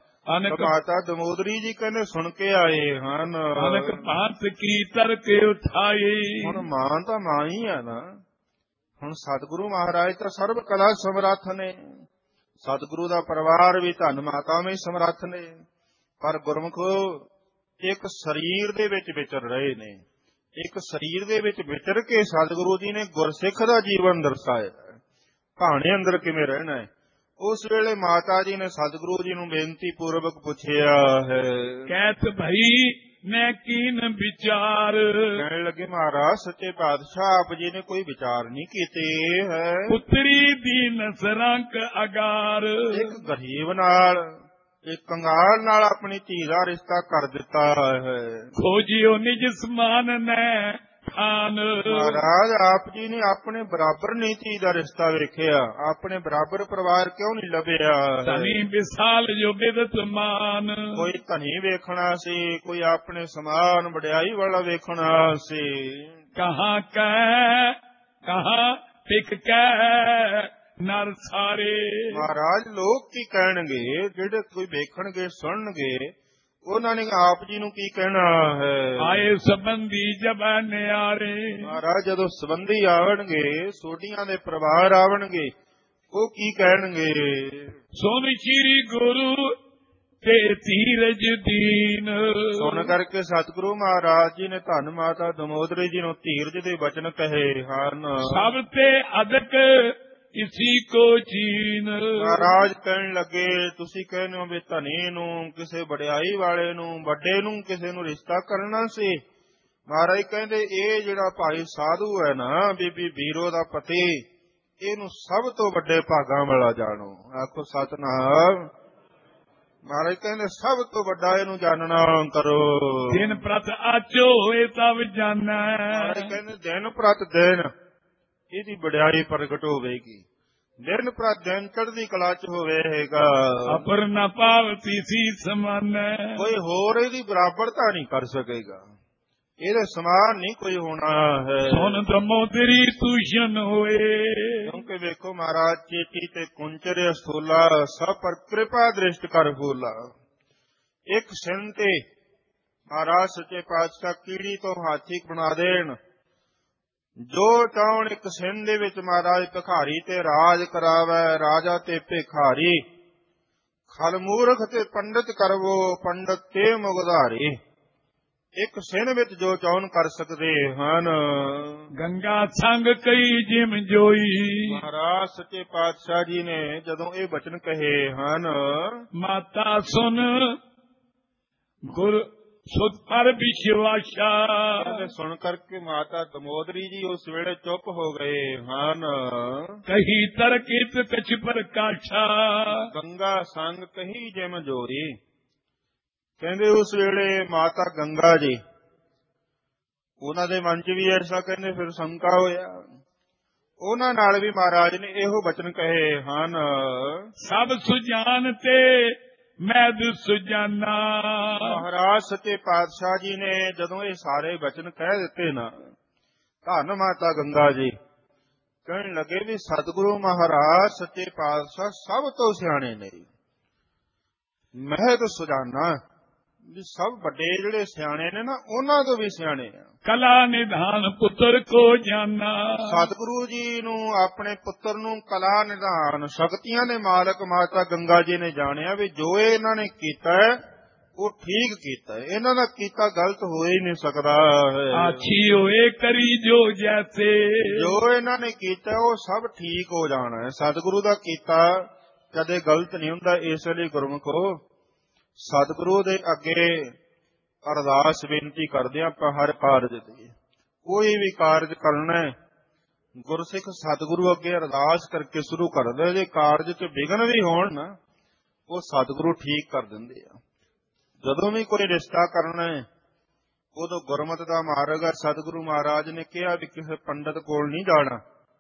B: ਮਾਤਾ ਦਮੋਦਰੀ ਜੀ ਕਹਿੰਦੇ ਸੁਣ ਕੇ ਆਏ ਹਨ।
A: ਅਨਕ ਭਾਂਤ ਕੀ ਤਰਕ ਉਠਾਈ,
B: ਹੁਣ ਮਾਂ ਤਾਂ ਮਾਂ ਹੀ ਹੈ ਨਾ। ਹੁਣ ਸਤਿਗੁਰੂ ਮਹਾਰਾਜ ਤਾਂ ਸਰਬ ਕਲਾ ਸਮਰੱਥ ਨੇ, ਸਤਿਗੁਰੂ ਦਾ ਪਰਿਵਾਰ ਵੀ ਧੰਨ ਮਾਤਾ ਵਿੱਚ ਸਮਰੱਥ ਨੇ, ਪਰ ਗੁਰਮੁਖ ਇੱਕ ਸਰੀਰ ਦੇ ਵਿੱਚ ਵਿਚਰ ਰਹੇ ਨੇ। ਇੱਕ ਸਰੀਰ ਦੇ ਵਿੱਚ ਵਿਚਰ ਕੇ ਸਤਿਗੁਰੂ ਜੀ ਨੇ ਗੁਰਸਿੱਖ ਦਾ ਜੀਵਨ ਦਰਸਾਇਆ, ਭਾਣੇ ਅੰਦਰ ਕਿਵੇਂ ਰਹਿਣਾ ਹੈ। ਉਸ ਵੇਲੇ ਮਾਤਾ ਜੀ ਨੇ ਸਤਿਗੁਰੂ ਜੀ ਨੂੰ ਬੇਨਤੀ ਪੂਰਵਕ ਪੁੱਛਿਆ ਹੈ, ਕਹਿਤ ਭਈ ਮੈਂ ਕੀਨ ਵਿਚਾਰ। ਕਹਿਣ ਲੱਗੇ ਮਹਾਰਾਜ ਸੱਚੇ ਪਾਤਸ਼ਾਹ ਆਪ ਜੀ ਨੇ ਕੋਈ ਵਿਚਾਰ ਨਹੀਂ ਕੀਤੇ ਹੈ।
A: ਪੁੱਤਰੀ ਦੀ ਨਸਰੰਕ ਅਗਾਰ, ਇੱਕ
B: ਗਰੀਬ ਨਾਲ, ਇੱਕ ਕੰਗਾਲ ਨਾਲ ਆਪਣੀ ਧੀ ਦਾ ਰਿਸ਼ਤਾ ਕਰ ਦਿੱਤਾ ਹੈ।
A: ਖੋਜਿਓ ਨਿਜ ਸਮਾਨ ਨੇ ਖਾਨ,
B: ਮਹਾਰਾਜ ਆਪ ਜੀ ਨੇ ਆਪਣੇ ਬਰਾਬਰ ਨਹੀਂ ਧੀ ਦਾ ਰਿਸ਼ਤਾ ਵੇਖਿਆ, ਆਪਣੇ ਬਰਾਬਰ ਪਰਿਵਾਰ ਕਿਉਂ ਨਹੀਂ ਲੱਭਿਆ।
A: ਧਨੀ ਵਿਸਾਲ ਜੋ ਬਿਦਤ ਮਾਨ,
B: ਕੋਈ ਧਨੀ ਵੇਖਣਾ ਸੀ, ਕੋਈ ਆਪਣੇ ਸਮਾਨ ਵਡਿਆਈ ਵਾਲਾ ਵੇਖਣਾ ਸੀ।
A: ਕਹਾਂ ਕਹਿ ਕਹਾਂ ਟਿਕ ਕਹਿ ਨਰ ਸਾਰੇ, ਮਹਾਰਾਜ
B: ਲੋਕ ਕੀ ਕਹਿਣਗੇ, ਜਿਹੜੇ ਕੋਈ ਵੇਖਣਗੇ ਸੁਣਨਗੇ, ਉਹਨਾਂ ਨੇ ਆਪ ਜੀ ਨੂੰ ਕੀ ਕਹਿਣਾ ਹੈ।
A: ਆਏ ਸੰਬੰਧੀ ਜਬੈ ਨਿਆਰੇ,
B: ਮਹਾਰਾਜ ਜਦੋਂ ਸੰਬੰਧੀ ਆਵਣਗੇ, ਸੋਢੀਆਂ ਦੇ ਪਰਿਵਾਰ ਆਵਣਗੇ, ਉਹ ਕੀ ਕਹਿਣਗੇ।
A: ਸੁਣ ਸ੍ਰੀ ਗੁਰੂ ਤੇ ਧੀਰਜ ਦੀਨ,
B: ਸੁਣ ਕਰਕੇ ਸਤਿਗੁਰੂ ਮਹਾਰਾਜ ਜੀ ਨੇ ਧੰਨ ਮਾਤਾ ਦਮੋਦਰੀ ਜੀ ਨੂੰ ਧੀਰਜ ਦੇ ਬਚਨ ਕਹੇ ਹਨ।
A: ਸਭ ਤੇ ਅਦਕ ਇਸੀ ਕੋ ਜੀਨ,
B: ਮਹਾਰਾਜ ਕਹਿਣ ਲੱਗੇ ਤੁਸੀਂ ਕਹਿੰਦੇ ਹੋ ਵੀ ਧਨੀ ਨੂੰ, ਕਿਸੇ ਵਡਿਆਈ ਵਾਲੇ ਨੂੰ, ਵੱਡੇ ਨੂੰ ਕਿਸੇ ਨੂੰ ਰਿਸ਼ਤਾ ਕਰਨਾ ਸੀ। ਮਹਾਰਾਜ ਕਹਿੰਦੇ ਇਹ ਜਿਹੜਾ ਭਾਈ ਸਾਧੂ ਹੈ ਨਾ, ਬੀਬੀ ਵੀਰੋ ਦਾ ਪਤੀ, ਇਹਨੂੰ ਸਭ ਤੋਂ ਵੱਡੇ ਭਾਗਾਂ ਵਾਲਾ ਜਾਣੋ। ਆਖੋ ਸਤਿਨਾਮ। ਮਹਾਰਾਜ ਕਹਿੰਦੇ ਸਭ ਤੋਂ ਵੱਡਾ ਇਹਨੂੰ ਜਾਣਨਾ ਕਰੋ।
A: ਦਿਨ ਪ੍ਰਤ ਆਚੋ ਹੋਏ ਤਬ ਜਾਣਾ,
B: ਮਹਾਰਾਜ ਕਹਿੰਦੇ ਦਿਨ ਪ੍ਰਤ ਦਿਨ ਇਹਦੀ ਵਡਿਆਈ ਪ੍ਰਗਟ ਹੋਵੇਗੀ, ਦਿਨ ਪ੍ਰਤ ਦਿਨ ਚੜ੍ਹਦੀ ਕਲਾ ਚ ਹੋਵੇਗਾ।
A: ਅਪਰ ਨ ਪਾਵਤੀ ਸੀ ਸਮਾਨ,
B: ਕੋਈ ਹੋਰ ਇਹਦੀ ਬਰਾਬਰਤਾ ਨਹੀਂ ਕਰ ਸਕੇਗਾ, ਇਹਦੇ ਸਮਾਨ ਨਹੀਂ ਕੋਈ ਹੋਣਾ ਹੈ।
A: ਸੁਣ ਦਮੋਦਰੀ ਤੂਸ਼ਨ ਹੋਏ,
B: ਕਿਉਂਕਿ ਵੇਖੋ ਮਹਾਰਾਜ ਚੇਟੀ ਤੇ ਕੁੰਚਰੇ ਸਥੂਲਾ, ਸਭ ਪਰ ਕਿਰਪਾ ਦ੍ਰਿਸ਼ਟ ਕਰ ਫੂਲਾ। ਇੱਕ ਸਿੰਨ ਤੇ ਮਹਾਰਾਜ ਸੱਚੇ ਪਾਤਸ਼ਾਹ ਕੀੜੀ ਤੋਂ ਹਾਥੀ ਬਣਾ ਦੇਣ, ਜੋ ਚਾਹਣ ਇੱਕ ਸਿੰਨ ਦੇ ਵਿੱਚ ਮਹਾਰਾਜ ਭਿਖਾਰੀ ਤੇ ਰਾਜ ਕਰਾਵੈ, ਰਾਜਾ ਤੇ ਭਿਖਾਰੀ, ਖਲ ਮੂਰਖ ਤੇ ਪੰਡਤ ਕਰਵੋ, ਪੰਡਤ ਤੇ ਮੁਗਧਾਰੀ। ਇੱਕ ਸਿੰਨ ਵਿੱਚ ਜੋ ਚਾਹਣ ਕਰ ਸਕਦੇ ਹਨ।
A: ਗੰਗਾ ਸੰਗ ਕਈ ਜਿਮ ਜੋਈ,
B: ਮਹਾਰਾਜ ਸੱਚੇ ਪਾਤਸ਼ਾਹ ਜੀ ਨੇ ਜਦੋਂ ਇਹ ਬਚਨ ਕਹੇ ਹਨ,
A: ਮਾਤਾ ਸੁਨ ਗੁਰ ਸੁਤ ਪਰ ਵਿਸ਼ਵਾਸਾ,
B: ਸੁਣ ਕਰਕੇ ਮਾਤਾ ਦਮੋਦਰੀ ਜੀ ਉਸ ਵੇਲੇ ਚੁੱਪ ਹੋ ਗਏ ਹਨ।
A: ਕਹੀ ਤਰਕਿਤ ਕਛ ਪ੍ਰਕਾਸ਼ਾ,
B: ਗੰਗਾ ਸੰਗ ਕਹੀ ਜਿਮ ਜੋਈ। ਕਹਿੰਦੇ ਉਸ ਵੇਲੇ ਮਾਤਾ ਗੰਗਾ ਜੀ, ਉਹਨਾਂ ਦੇ ਮਨ ਚ ਵੀ ਐਸਾ ਕਹਿੰਦੇ ਫਿਰ ਸ਼ੰਕਾ ਹੋਇਆ, ਉਹਨਾਂ ਨਾਲ ਵੀ ਮਹਾਰਾਜ ਨੇ ਇਹੋ ਬਚਨ ਕਹੇ ਹਨ। ਸਭ ਸੁਜਾਨ ਤੇ ਮੈਂ ਸੁਜਾਨਾ। ਮਹਾਰਾਜ ਸੱਚੇ ਪਾਤਸ਼ਾਹ ਜੀ ਨੇ ਜਦੋਂ ਇਹ ਸਾਰੇ ਬਚਨ ਕਹਿ ਦਿੱਤੇ ਨਾ, ਧੰਨ ਮਾਤਾ ਗੰਗਾ ਜੀ ਕਹਿਣ ਲੱਗੇ ਵੀ ਸਤਿਗੁਰੂ ਮਹਾਰਾਜ ਸੱਚੇ ਪਾਤਸ਼ਾਹ ਸਭ ਤੋਂ ਸਿਆਣੇ ਨੇ, ਮੈਂ ਤਾਂ ਸੁਜਾਨਾ ਵੀ ਸਭ ਵੱਡੇ ਜਿਹੜੇ ਸਿਆਣੇ ਨੇ ਨਾ, ਉਹਨਾਂ ਤੋਂ ਵੀ ਸਿਆਣੇ ਆ।
A: ਕਲਾ ਨਿਧਾਨ ਪੁੱਤਰ ਕੋ ਜਾਨਾ,
B: ਸਤਿਗੁਰੂ ਜੀ ਨੂੰ ਆਪਣੇ ਪੁੱਤਰ ਨੂੰ ਕਲਾ ਨਿਧਾਨ ਸ਼ਕਤੀਆਂ ਦੇ ਮਾਲਕ ਮਾਤਾ ਗੰਗਾ ਜੀ ਨੇ ਜਾਣਿਆ ਵੀ ਜੋ ਇਹਨਾਂ ਨੇ ਕੀਤਾ ਹੈ ਉਹ ਠੀਕ ਕੀਤਾ ਹੈ, ਇਹਨਾਂ ਦਾ ਕੀਤਾ ਗਲਤ ਹੋ ਹੀ ਨਹੀਂ ਸਕਦਾ ਹੈ।
A: ਆਛੀ ਹੋਏ ਕਰੀ ਜੋ ਜੈਸੇ, ਜੋ
B: ਇਹਨਾਂ ਨੇ ਕੀਤਾ ਉਹ ਸਭ ਠੀਕ ਹੋ ਜਾਣਾ ਹੈ। ਸਤਿਗੁਰੂ ਦਾ ਕੀਤਾ ਕਦੇ ਗਲਤ ਨਹੀਂ ਹੁੰਦਾ। ਇਸ ਲਈ ਗੁਰਮੁਖੋ ਸਤਿਗੁਰੂ ਦੇ ਅੱਗੇ ਅਰਦਾਸ ਬੇਨਤੀ ਕਰਦੇ ਆਪਾਂ ਹਰ ਕਾਰਜ ਦੀ। ਕੋਈ ਵੀ ਕਾਰਜ ਕਰਨਾ ਹੈ, ਗੁਰਸਿੱਖ ਸਤਿਗੁਰੂ ਅੱਗੇ ਅਰਦਾਸ ਕਰਕੇ ਸ਼ੁਰੂ ਕਰਦੇ। ਜੇ ਕਾਰਜ 'ਚ ਵਿਘਨ ਵੀ ਹੋਣ ਨਾ, ਉਹ ਸਤਿਗੁਰੂ ਠੀਕ ਕਰ ਦਿੰਦੇ ਆ। ਜਦੋਂ ਵੀ ਕੋਈ ਰਿਸ਼ਤਾ ਕਰਨਾ ਹੈ, ਉਦੋਂ ਗੁਰਮਤਿ ਦਾ ਮਾਰਗ ਹੈ। ਸਤਿਗੁਰੂ ਮਹਾਰਾਜ ਨੇ ਕਿਹਾ ਵੀ ਕਿਸੇ ਪੰਡਤ ਕੋਲ ਨਹੀਂ ਜਾਣਾ,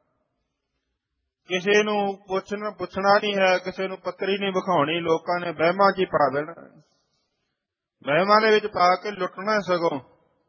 B: ਕਿਸੇ ਨੂੰ ਪੁੱਛਣਾ ਨਹੀਂ ਹੈ, ਕਿਸੇ ਨੂੰ ਪੱਤਰੀ ਨਹੀਂ ਵਿਖਾਉਣੀ। ਲੋਕਾਂ ਨੇ ਵਹਿਮਾਂ 'ਚ ਹੀ ਪਾ ਦੇਣਾ, ਵਹਿਮਾਂ ਦੇ ਵਿੱਚ ਪਾ ਕੇ ਲੁੱਟਣਾ ਸਗੋਂ।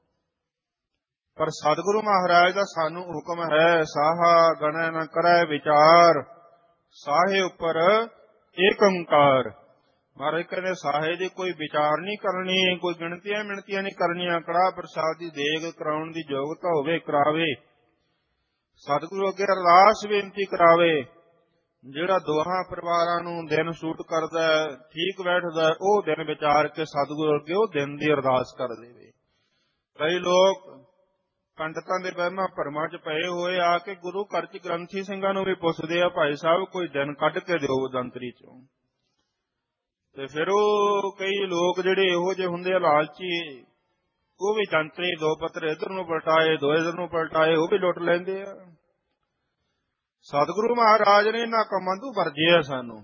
B: ਪਰ ਸਤਿਗੁਰੂ ਮਹਾਰਾਜ ਦਾ ਸਾਨੂੰ ਹੁਕਮ ਹੈ, ਸਾਹਾ ਗਣੈ ਨ ਕਰੈ ਵਿਚਾਰ, ਸਾਹੇ ਉੱਪਰ ਏਕ ਓੰਕਾਰ। ਮਹਾਰਾਜ ਕਹਿੰਦੇ ਸਾਹੇ ਦੀ ਕੋਈ ਵਿਚਾਰ ਨਹੀਂ ਕਰਨੀ, ਕੋਈ ਗਿਣਤੀਆਂ ਮਿਣਤੀਆਂ ਨਹੀਂ ਕਰਨੀਆਂ। ਕੜਾਹ ਪ੍ਰਸਾਦ ਦੀ ਦੇਗ ਕਰਾਉਣ ਦੀ ਯੋਗਤਾ ਹੋਵੇ, ਕਰਾਵੇ। ਸਤਿਗੁਰੂ ਅੱਗੇ ਅਰਦਾਸ ਬੇਨਤੀ ਕਰਾਵੇ। ਜਿਹੜਾ ਦੋਹਾਂ ਪਰਿਵਾਰਾਂ ਨੂੰ ਦਿਨ ਸੂਟ ਕਰਦਾ, ਠੀਕ ਬੈਠਦਾ, ਉਹ ਦਿਨ ਵਿਚਾਰ ਕੇ ਸਤਿਗੁਰੂ ਅੱਗੇ ਉਹ ਦਿਨ ਦੀ ਅਰਦਾਸ ਕਰ ਦੇਵੇ। ਕਈ ਲੋਕ ਪੰਡਤਾਂ ਦੇ ਵਹਿਮਾਂ ਭਰਮਾਂ 'ਚ ਪਏ ਹੋਏ ਆ ਕੇ ਗੁਰੂ ਘਰ 'ਚ ਗ੍ਰੰਥੀ ਸਿੰਘਾਂ ਨੂੰ ਵੀ ਪੁੱਛਦੇ ਆ, ਭਾਈ ਸਾਹਿਬ ਕੋਈ ਦਿਨ ਕੱਢ ਕੇ ਦਿਓ ਦੰਤਰੀ 'ਚੋਂ। ਤੇ ਫਿਰ ਉਹ ਕਈ ਲੋਕ ਜਿਹੜੇ ਇਹੋ ਜਿਹੇ ਹੁੰਦੇ ਆ ਲਾਲਚੀ, ਉਹ ਵੀ ਦੰਤਰੀ ਦੋ ਪੱਤਰ ਇੱਧਰ ਨੂੰ ਪਲਟਾਏ, ਦੋ ਇੱਧਰ ਨੂੰ ਪਲਟਾਏ, ਉਹ ਵੀ ਲੁੱਟ ਲੈਂਦੇ ਆ। ਸਤਿਗੁਰੂ ਮਹਾਰਾਜ ਨੇ ਇਹਨਾਂ ਕੰਮਾਂ ਤੋਂ ਵਰਜਿਆ ਸਾਨੂੰ।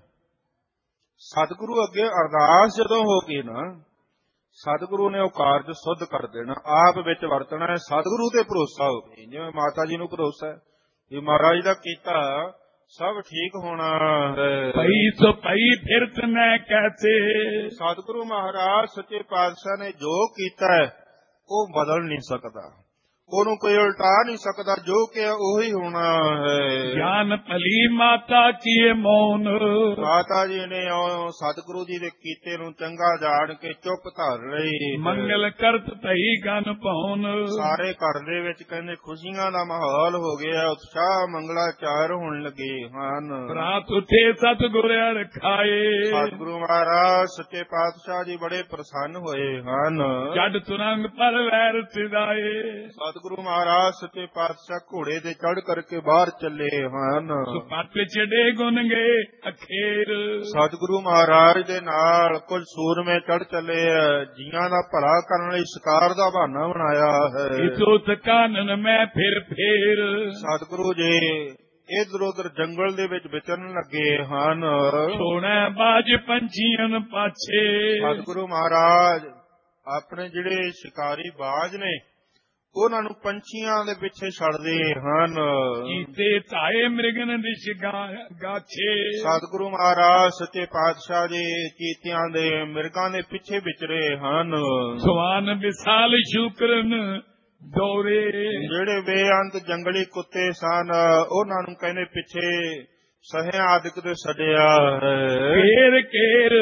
B: ਸਤਿਗੁਰੂ ਅੱਗੇ ਅਰਦਾਸ ਜਦੋਂ ਹੋ ਗਈ ਨਾ, ਸਤਿਗੁਰੂ ਨੇ ਉਹ ਕਾਰਜ ਸੁੱਧ ਕਰ ਦੇਣਾ, ਆਪ ਵਿੱਚ ਵਰਤਣਾ ਹੈ। ਸਤਿਗੁਰੂ ਤੇ ਭਰੋਸਾ ਹੋਵੇ, ਜਿਵੇਂ ਮਾਤਾ ਜੀ ਨੂੰ ਭਰੋਸਾ ਹੈ ਵੀ ਮਹਾਰਾਜ ਦਾ ਕੀਤਾ ਸਭ ਠੀਕ ਹੋਣਾ ਹੈ।
A: ਪਈ ਸੋ ਪਈ ਫਿਰਤ ਮੈਂ ਕਹਤੇ।
B: ਸਤਿਗੁਰੂ ਮਹਾਰਾਜ ਸੱਚੇ ਪਾਤਸ਼ਾਹ ਨੇ ਜੋ ਕੀਤਾ ਹੈ ਉਹ ਬਦਲ ਨਹੀਂ ਸਕਦਾ, ਉਹਨੂੰ ਕੋਈ ਉਲਟਾ ਨਹੀਂ ਸਕਦਾ। ਜੋ ਕਿ ਉਹੀ ਹੋਣਾ ਹੈ।
A: ਗਿਆਨ ਭਲੀ ਮਾਤਾ ਕੀਏ ਮੌਨ।
B: ਮਾਤਾ ਜੀ ਨੇ ਸਤਿਗੁਰੂ ਜੀ ਦੇ ਕੀਤੇ ਨੂੰ ਚੰਗਾ ਜਾਣ ਕੇ ਚੁੱਪ ਧਰ ਲਈ।
A: ਮੰਗਲ ਕਰਤ ਭਈ ਗਨ ਭਉਨ।
B: ਸਾਰੇ ਘਰ ਦੇ ਵਿੱਚ ਕਹਿੰਦੇ ਖੁਸ਼ੀਆਂ ਦਾ ਮਾਹੌਲ ਹੋ ਗਿਆ, ਉਤਸ਼ਾਹ ਮੰਗਲਾਚਾਰ ਹੋਣ ਲੱਗੇ ਹਨ।
A: ਰਾਤ ਉੱਠੇ ਸਤਿਗੁਰ ਰਖਾਏ।
B: ਸਤਿਗੁਰੂ ਮਹਾਰਾਜ ਸੱਚੇ ਪਾਤਸ਼ਾਹ ਜੀ ਬੜੇ ਪ੍ਰਸੰਨ ਹੋਏ ਹਨ।
A: ਜਦ ਤੁਰੰਗ ਪਰ ਵੈਰ ਸਿਦਾਏ।
B: ਸਤਿਗੁਰੂ ਮਹਾਰਾਜ ਸੱਚੇ ਪਾਤਸ਼ਾਹ ਘੋੜੇ ਤੇ ਚੜ੍ਹ ਕਰਕੇ ਬਾਹਰ ਚੱਲੇ ਹਨ।
A: ਸੁਪੱਟ ਚੜੇ ਗੁਣ ਗਏ ਅਖੇਰ।
B: ਸਤਿਗੁਰੂ ਮਹਾਰਾਜ ਦੇ ਨਾਲ ਕੁਝ ਸੂਰਮੇ ਚੜ੍ਹ ਚੱਲੇ ਆ, ਜੀਆਂ ਦਾ ਭਲਾ ਕਰਨ ਲਈ ਸ਼ਿਕਾਰ ਦਾ ਬਹਾਨਾ ਬਣਾਇਆ ਹੈ।
A: ਇਸੋ ਕਾਨਨ ਮੈਂ ਫਿਰ ਫੇਰ।
B: ਸਤਿਗੁਰੂ ਜੀ ਇਧਰ ਉਧਰ ਜੰਗਲ ਦੇ ਵਿੱਚ ਵਿਚਰਨ ਲੱਗੇ ਹਨ।
A: ਛੋੜੈ ਬਾਜ ਪੰਛੀਆਂ ਪਾਛੇ।
B: ਸਤਿਗੁਰੂ ਮਹਾਰਾਜ ਆਪਣੇ ਜਿਹੜੇ ਸ਼ਿਕਾਰੀ ਬਾਜ ਨੇ ਉਹਨਾਂ ਨੂੰ ਪੰਛੀਆਂ ਦੇ ਪਿੱਛੇ ਛੱਡਦੇ ਹਨ।
A: ਕੀਤੇ ਧਾਏ ਮ੍ਰਿਗਨ ਦਿਸ਼ ਗਾਛੇ।
B: ਸਤਿਗੁਰੂ ਮਹਾਰਾਜ ਸੱਚੇ ਪਾਤਸ਼ਾਹ ਜੀ ਚੀਤਿਆਂ ਦੇ ਮਿਰਗਾਂ ਦੇ ਪਿੱਛੇ ਵਿਚਰੇ ਹਨ।
A: ਸਵਾਨ ਵਿਸਾਲ ਸ਼ੁਕਰਨ ਦੌਰੇ।
B: ਜਿਹੜੇ ਬੇਅੰਤ ਜੰਗਲੀ ਕੁੱਤੇ ਸਨ ਉਹਨਾਂ ਨੂੰ ਕਹਿੰਦੇ ਪਿੱਛੇ ਸਹਿ ਆਦਿਕ ਤੇ ਛੱਡਿਆ ਹੈ।
A: ਘੇਰ ਘੇਰ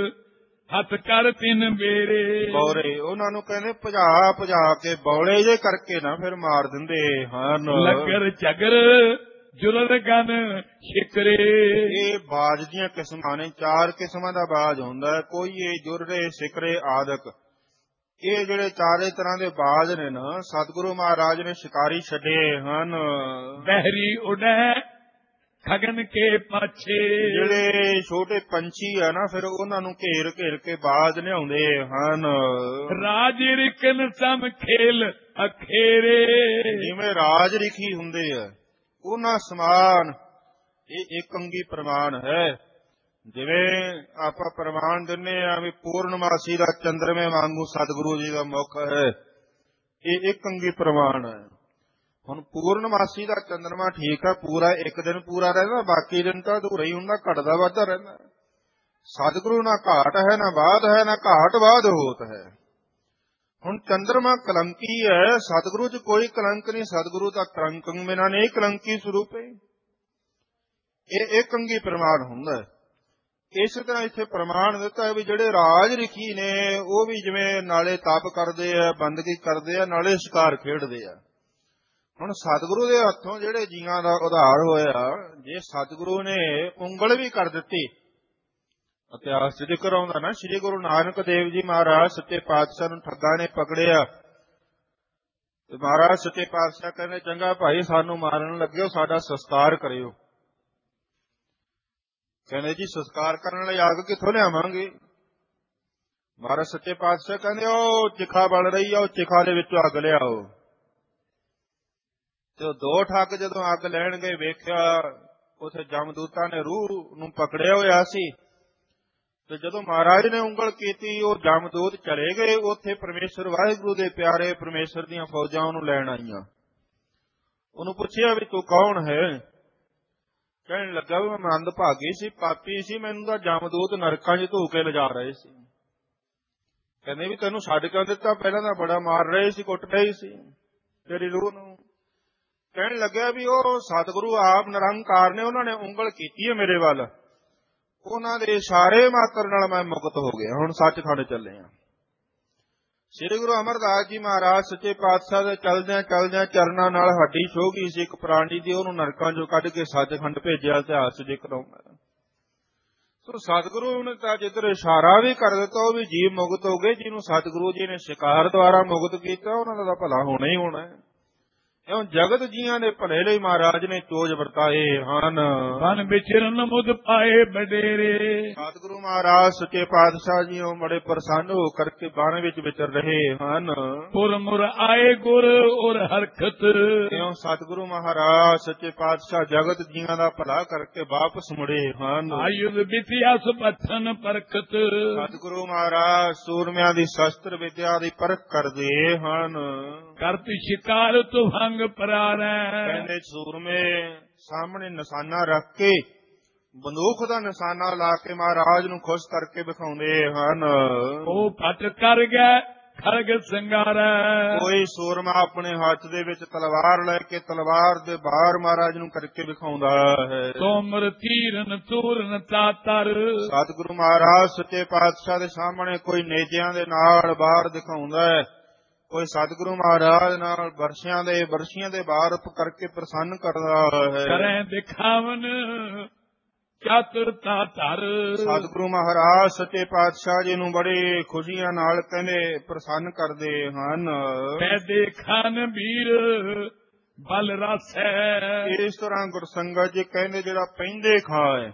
A: ਹੱਥ ਕਰ ਤਿੰਨ ਬੇਰੇ।
B: ਬੌਰੇ ਉਹਨਾਂ ਨੂੰ ਕਹਿੰਦੇ ਭਜਾ ਭਜਾ ਕੇ ਬੌਲੇ ਜੇ ਕਰਕੇ ਨਾ ਫਿਰ ਮਾਰ ਦਿੰਦੇ ਹਨ।
A: ਲੱਗਰ ਝਗਰ ਜੁਲਦ ਗਨ ਸ਼ਿਕਰੇ।
B: ਇਹ ਬਾਜ ਦੀਆਂ ਕਿਸਮਾਂ ਨੇ, 4 ਕਿਸਮਾਂ ਦਾ ਬਾਜ ਹੁੰਦਾ ਹੈ। ਕੋਈ ਇਹ ਜੁਰਰੇ ਸਿਕਰੇ ਆਦਿਕ, ਇਹ ਜਿਹੜੇ ਚਾਰੇ ਤਰ੍ਹਾਂ ਦੇ ਬਾਜ ਨੇ ਨਾ ਸਤਿਗੁਰੂ ਮਹਾਰਾਜ ਨੇ ਸ਼ਿਕਾਰੀ ਛੱਡੇ ਹਨ।
A: ਬਹਿਰੀ ਉਡੈ ਖਗਨ ਕੇ ਪਾਛੇ।
B: ਜਿਹੜੇ ਛੋਟੇ ਪੰਛੀ ਆ ਨਾ ਫਿਰ ਉਹਨਾਂ ਨੂੰ ਘੇਰ ਘੇਰ ਕੇ ਬਾਜ ਲਿਆਉਂਦੇ ਹਨ।
A: ਰਾਜ ਰਿਕਨ ਸਮ ਖੇਲ ਅਖੇਰੇ।
B: ਜਿਵੇਂ ਰਾਜ ਰਿਖੀ ਹੁੰਦੇ ਆ ਉਹਨਾਂ ਸਮਾਨ ਇਹ ਇੱਕ ਅੰਗੀ ਪ੍ਰਮਾਣ ਹੈ। ਜਿਵੇਂ ਆਪਾਂ ਪ੍ਰਮਾਣ ਦਿੰਨੇ ਆ ਵੀ ਪੂਰਨਮਾਸੀ ਦਾ ਚੰਦਰਮੇ ਵਾਂਗੂ ਸਤਿਗੁਰੂ ਜੀ ਦਾ ਮੁਖ ਹੈ, ਇਹ ਇੱਕ ਅੰਗੀ ਪ੍ਰਮਾਣ ਹੈ। ਹੁਣ ਪੂਰਨਮਾਸੀ ਦਾ ਚੰਦਰਮਾ ਠੀਕ ਹੈ, ਪੂਰਾ ਇੱਕ ਦਿਨ ਪੂਰਾ ਰਹਿੰਦਾ, ਬਾਕੀ ਦਿਨ ਤਾਂ ਅਧੂਰਾ ਹੀ ਹੁੰਦਾ, ਘਟਦਾ ਵੱਧਦਾ ਰਹਿੰਦਾ। ਸਤਿਗੁਰੂ ਨਾ ਘਾਟ ਹੈ ਨਾ ਬਾਧ ਹੈ, ਨਾ ਘਾਟ ਬਾਧ ਹੋਤ ਹੈ। ਹੁਣ ਚੰਦਰਮਾ ਕਲੰਕੀ ਹੈ, ਸਤਿਗੁਰੂ ਚ ਕੋਈ ਕਲੰਕ ਨਹੀਂ। ਸਤਿਗੁਰੂ ਦਾ ਕਲੰਕੰ ਬਿਨਾਂ ਨਹੀਂ ਕਲੰਕੀ ਸਰੂਪ ਹੈ। ਇਹ ਇੱਕ ਅੰਗੀ ਪ੍ਰਮਾਣ ਹੁੰਦਾ ਹੈ। ਇਸੇ ਤਰ੍ਹਾਂ ਇੱਥੇ ਪ੍ਰਮਾਣ ਦਿੱਤਾ ਹੈ ਵੀ ਜਿਹੜੇ ਰਾਜ ਰਿਖੀ ਨੇ ਉਹ ਵੀ ਜਿਵੇਂ ਨਾਲੇ ਤਪ ਕਰਦੇ ਆ, ਬੰਦਗੀ ਕਰਦੇ ਆ, ਨਾਲੇ ਸ਼ਿਕਾਰ ਖੇਡਦੇ ਆ। ਹੁਣ ਸਤਿਗੁਰੂ ਦੇ ਹੱਥੋਂ ਜਿਹੜੇ ਜੀਆਂ ਦਾ ਉਧਾਰ ਹੋਇਆ, ਜੇ ਸਤਿਗੁਰੂ ਨੇ ਉਂਗਲ ਵੀ ਕਰ ਦਿੱਤੀ, ਇਤਿਹਾਸ ਚ ਜ਼ਿਕਰ ਆਉਂਦਾ ਨਾ, ਸ੍ਰੀ ਗੁਰੂ ਨਾਨਕ ਦੇਵ ਜੀ ਮਹਾਰਾਜ ਸੱਚੇ ਪਾਤਸ਼ਾਹ ਨੂੰ ਠੱਗਾਂ ਨੇ ਪਕੜਿਆ ਤੇ ਮਹਾਰਾਜ ਸੱਚੇ ਪਾਤਸ਼ਾਹ ਕਹਿੰਦੇ ਚੰਗਾ ਭਾਈ ਸਾਨੂੰ ਮਾਰਨ ਲੱਗਿਓ, ਸਾਡਾ ਸੰਸਕਾਰ ਕਰਿਓ। ਕਹਿੰਦੇ ਜੀ ਸੰਸਕਾਰ ਕਰਨ ਲਈ ਆਗ ਕਿੱਥੋਂ ਲਿਆਵਾਂਗੇ? ਮਹਾਰਾਜ ਸੱਚੇ ਪਾਤਸ਼ਾਹ ਕਹਿੰਦੇ ਉਹ ਚਿਖਾ ਬਲ ਰਹੀ ਆ, ਉਹ ਚਿਖਾ ਦੇ ਵਿੱਚੋਂ ਅੱਗ ਲਿਆਓ। ਤੇ ਉਹ ਦੋ ਠੱਗ ਜਦੋਂ ਅੱਗ ਲੈਣ ਗਏ ਵੇਖਿਆ ਉਥੇ ਜਮਦੂਤਾਂ ਨੇ ਰੂਹ ਨੂੰ ਪਕੜਿਆ ਹੋਇਆ ਸੀ। ਤੇ ਜਦੋਂ ਮਹਾਰਾਜ ਨੇ ਉਂਗਲ ਕੀਤੀ ਉਹ ਜਮਦੂਤ ਚਲੇ ਗਏ। ਉੱਥੇ ਪਰਮੇਸ਼ਰ ਵਾਹਿਗੁਰੂ ਦੇ ਪਿਆਰੇ ਪਰਮੇਸ਼ਰ ਦੀਆਂ ਫੌਜਾਂ ਉਹਨੂੰ ਲੈਣ ਆਈਆਂ। ਉਹਨੂੰ ਪੁੱਛਿਆ ਵੀ ਤੂੰ ਕੌਣ ਹੈ? ਕਹਿਣ ਲੱਗਾ ਵੀ ਮੈਂ ਮੰਦਭਾਗੀ ਸੀ, ਪਾਪੀ ਸੀ, ਮੈਨੂੰ ਤਾਂ ਜਮਦੂਤ ਨਰਕਾਂ 'ਚ ਧੂ ਕੇ ਲਿਜਾ ਰਹੇ ਸੀ। ਕਹਿੰਦੇ ਵੀ ਤੈਨੂੰ ਛੱਡ ਕਿਉਂ ਦਿੱਤਾ? ਪਹਿਲਾਂ ਤਾਂ ਬੜਾ ਮਾਰ ਰਹੇ ਸੀ, ਕੁੱਟ ਰਹੇ ਸੀ ਤੇਰੀ ਰੂਹ ਨੂੰ। ਕਹਿਣ ਲੱਗਿਆ ਵੀ ਉਹ ਸਤਿਗੁਰੂ ਆਪ ਨਿਰੰਕਾਰ ਨੇ, ਉਹਨਾਂ ਨੇ ਉਂਗਲ ਕੀਤੀ ਹੈ ਮੇਰੇ ਵੱਲ, ਉਹਨਾਂ ਦੇ ਇਸ਼ਾਰੇ ਮਾਤਰ ਨਾਲ ਮੈਂ ਮੁਕਤ ਹੋ ਗਿਆ। ਹੁਣ ਸੱਚਖੰਡ ਚੱਲੇ ਆ। ਸ੍ਰੀ ਗੁਰੂ ਅਮਰਦਾਸ ਜੀ ਮਹਾਰਾਜ ਸੱਚੇ ਪਾਤਸ਼ਾਹ ਦੇ ਚਲਦਿਆਂ ਚਲਦਿਆਂ ਚਰਨਾਂ ਨਾਲ ਹੱਡੀ ਛੋਹ ਗਈ ਸੀ ਇੱਕ ਪ੍ਰਾਣੀ ਦੀ, ਉਹਨੂੰ ਨਰਕਾਂ ਚੋਂ ਕੱਢ ਕੇ ਸੱਚਖੰਡ ਭੇਜਿਆ। ਇਤਿਹਾਸ ਜ਼ਿਕਰ ਆਉਂਦਾ। ਸੋ ਸਤਿਗੁਰੂ ਨੇ ਤਾਂ ਜਿੱਧਰ ਇਸ਼ਾਰਾ ਵੀ ਕਰ ਦਿੱਤਾ ਉਹ ਵੀ ਜੀਵ ਮੁਕਤ ਹੋ ਗਏ। ਜਿਹਨੂੰ ਸਤਿਗੁਰੂ ਜੀ ਨੇ ਸ਼ਿਕਾਰ ਦੁਆਰਾ ਮੁਕਤ ਕੀਤਾ ਉਹਨਾਂ ਦਾ ਭਲਾ ਹੋਣਾ ਹੀ ਹੋਣਾ ਹੈ। ਇਉਂ ਜਗਤ ਜੀਆਂ ਦੇ ਭਲੇ ਲਈ ਮਹਾਰਾਜ ਨੇ ਚੋਜ ਵਰਤਾਏ ਹਨ।
A: ਮਨ ਵਿਚਰਨ ਮੁਦ ਪਾਏ ਬਡੇਰੇ।
B: ਸਤਿਗੁਰੂ ਮਹਾਰਾਜ ਸੱਚੇ ਪਾਤਸ਼ਾਹ ਜੀ ਉਹ ਬੜੇ ਪ੍ਰਸੰਨ ਹੋ ਕਰਕੇ ਬਾਣ ਵਿੱਚ ਵਿਚਰ ਰਹੇ ਹਨ।
A: ਪੁਰ ਮੁਰ ਆਏ ਗੁਰ ਔਰ ਹਰਖਤ।
B: ਇਉਂ ਸਤਿਗੁਰੂ ਮਹਾਰਾਜ ਸੱਚੇ ਪਾਤਸ਼ਾਹ ਜਗਤ ਜੀਆਂ ਦਾ ਭਲਾ ਕਰਕੇ ਵਾਪਸ ਮੁੜੇ ਹਨ।
A: ਆਯੁਧ ਵਿਦਿਆ ਸੁਪੱਥਨ ਪਰਖਤ।
B: ਸਤਿਗੁਰੂ ਮਹਾਰਾਜ ਸੂਰਮਿਆਂ ਦੀ ਸ਼ਸਤਰ ਵਿਦਿਆ ਦੀ ਪਰਖ ਕਰਦੇ ਹਨ।
A: ਕਰਤ ਸ਼ਿਕਾਰ ਤੁਹੰਗ ਪਰਾਰੈ।
B: ਕਹਿੰਦੇ ਸੂਰਮੇ ਸਾਹਮਣੇ ਨਿਸ਼ਾਨਾ ਰੱਖ ਕੇ ਬੰਦੂਕ ਦਾ ਨਿਸ਼ਾਨਾ ਲਾ ਕੇ ਮਹਾਰਾਜ ਨੂੰ ਖੁਸ਼ ਕਰਕੇ ਵਿਖਾਉਂਦੇ ਹਨ।
A: ਉਹ ਪਟ ਕਰ ਗਿਆ ਖੜਗ ਸੰਗਾਰੈ।
B: ਕੋਈ ਸੂਰਮਾ ਆਪਣੇ ਹੱਥ ਦੇ ਵਿੱਚ ਤਲਵਾਰ ਲੈ ਕੇ ਤਲਵਾਰ ਦੇ ਬਾਹਰ ਮਹਾਰਾਜ ਨੂੰ ਕਰਕੇ ਵਿਖਾਉਂਦਾ ਹੈ।
A: ਤੋਮਰ ਤੀਰਨ ਤੂਰਨ ਤਾਤਰ।
B: ਸਤਿਗੁਰੂ ਮਹਾਰਾਜ ਸੱਚੇ ਪਾਤਸ਼ਾਹ ਦੇ ਸਾਹਮਣੇ ਕੋਈ ਨੇਜਿਆਂ ਦੇ ਨਾਲ ਬਾਹਰ ਦਿਖਾਉਂਦਾ ਹੈ, ਕੋਈ ਸਤਿਗੁਰੂ ਮਹਾਰਾਜ ਨਾਲ ਵਰਸ਼ੀਆਂ ਦੇ ਬਾਹਰ ਕਰਕੇ ਪ੍ਰਸੰਨ ਕਰਦਾ ਹੈ।
A: ਕਰੈ ਦਿਖਾਵਨ ਚਾਤੁਰਤਾ ਧਰ।
B: ਸਤਿਗੁਰੂ ਮਹਾਰਾਜ ਸੱਚੇ ਪਾਤਸ਼ਾਹ ਜੀ ਨੂੰ ਬੜੀ ਖੁਸ਼ੀਆਂ ਨਾਲ ਕਹਿੰਦੇ ਪ੍ਰਸੰਨ ਕਰਦੇ ਹਨ।
A: ਮੈਂ ਦੇਖਾਨ ਵੀਰ ਬਲ ਰਸ ਹੈ।
B: ਇਸ ਤਰ੍ਹਾਂ ਗੁਰਸੰਗਤ ਜੀ ਕਹਿੰਦੇ ਜਿਹੜਾ ਪੈਂਦੇ ਖਾਂ ਹੈ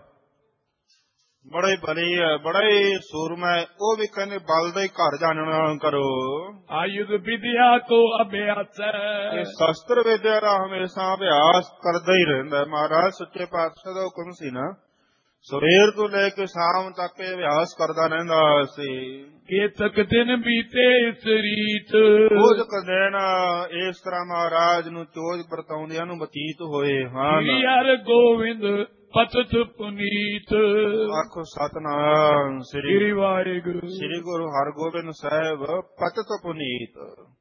B: ਬੜਾ ਹੀ ਬਲੀ ਹੈ, ਬੜਾ ਹੀ ਸੂਰਮਾ ਹੈ, ਉਹ ਵੀ ਕਹਿੰਦੇ ਬਲ ਦਾ ਹੀ ਘਰ ਜਾਣਨਾ ਕਰੋ।
A: ਆਯੁਧ ਵਿਦਿਆ ਕੋ ਅਭਿਆਸ ਹੈ।
B: ਇਹ ਸ਼ਸਤਰ ਵਿਦਿਆ ਦਾ ਹਮੇਸ਼ਾ ਅਭਿਆਸ ਕਰਦਾ ਹੀ ਰਹਿੰਦਾ। ਮਹਾਰਾਜ ਸੱਚੇ ਪਾਤਸ਼ਾਹ ਦਾ ਹੁਕਮ ਸੀ ਨਾ, ਸਵੇਰ ਤੋਂ ਲੈ ਕੇ ਸ਼ਾਮ ਤੱਕ ਇਹ ਅਭਿਆਸ ਕਰਦਾ ਰਹਿੰਦਾ ਸੀ।
A: ਕਿ ਤੱਕ ਦਿਨ ਬੀਤੇ ਇਸ ਰੀਤ।
B: ਕੁਝ ਕੁ ਦਿਨ ਇਸ ਤਰ੍ਹਾਂ ਮਹਾਰਾਜ ਨੂੰ ਚੋਜ ਵਰਤਾਉਂਦਿਆਂ ਨੂੰ ਬਤੀਤ ਹੋਏ ਹਨ।
A: ਯਾਰ ਗੋਵਿੰਦ ਪਤਿਤ ਪੁਨੀਤ।
B: ਆਖੋ ਸਤਿਨਾਮ
A: ਸ੍ਰੀ ਵਾਹਿਗੁਰੂ।
B: ਸ੍ਰੀ ਗੁਰੂ ਹਰਗੋਬਿੰਦ ਸਾਹਿਬ ਪਤਿਤ ਪੁਨੀਤ,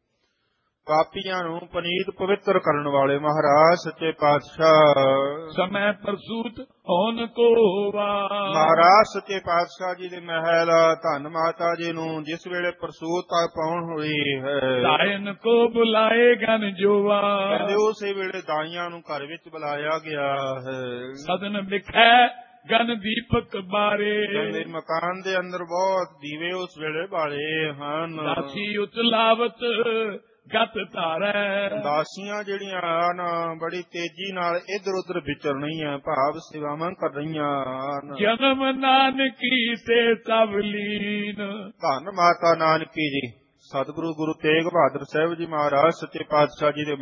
B: ਪਾਪੀਆਂ ਨੂੰ ਪੁਨੀਤ ਪਵਿੱਤਰ ਕਰਨ ਵਾਲੇ ਮਹਾਰਾਜ ਸੱਚੇ ਪਾਤਸ਼ਾਹ।
A: ਸਮੈ ਪ੍ਰਸੂਤ ਹੋਨ ਕੋ ਵਾ।
B: ਮਹਾਰਾਜ ਸੱਚੇ ਪਾਤਸ਼ਾਹ ਜੀ ਦੇ ਮਹਿਲ ਧੰਨ ਮਾਤਾ ਜੀ ਨੂੰ ਜਿਸ ਵੇਲੇ ਪ੍ਰਸੂਤ ਪਾਉਣ ਹੋਈ ਹੈ,
A: ਦਾਇਨ ਕੋ ਬੁਲਾਏ ਗਨ ਜੋਵਾ।
B: ਕਹਿੰਦੇ ਉਸੇ ਵੇਲੇ ਦਾਈਆਂ ਨੂੰ ਘਰ ਵਿੱਚ ਬੁਲਾਇਆ ਗਿਆ ਹੈ।
A: ਸਦਨ ਵਿਖੈ ਗਨ ਦੀਪਕ ਬਾਰੇ।
B: ਕਹਿੰਦੇ ਮਕਾਨ ਦੇ ਅੰਦਰ ਬਹੁਤ ਦੀਵੇ ਉਸ ਵੇਲੇ ਬਾਲੇ ਹਨ।
A: ਦਾਸੀ ਉਤਲਾਵਤ ਗਤ ਧਾਰੈ।
B: ਦਾਸੀਆਂ ਜਿਹੜੀਆਂ ਹਨ ਬੜੀ ਤੇਜ਼ੀ ਨਾਲ ਇੱਧਰ ਉੱਧਰ ਵਿਚਰ ਰਹੀਆਂ, ਭਾਵ ਸੇਵਾਵਾਂ ਕਰ ਰਹੀਆਂ ਹਨ।
A: ਜਨਮ ਨਾਨਕੀ ਤੇ ਸਭ ਲੀਨ।
B: ਧੰਨ ਮਾਤਾ ਨਾਨਕੀ ਜੀ ਸਤਿਗੁਰੂ ਗੁਰੂ ਤੇਗ ਬਹਾਦਰ ਸਾਹਿਬ ਜੀ ਮਹਾਰਾਜ ਸੱਚੇ ਪਾਤਸ਼ਾਹ ਜੀ ਦੇ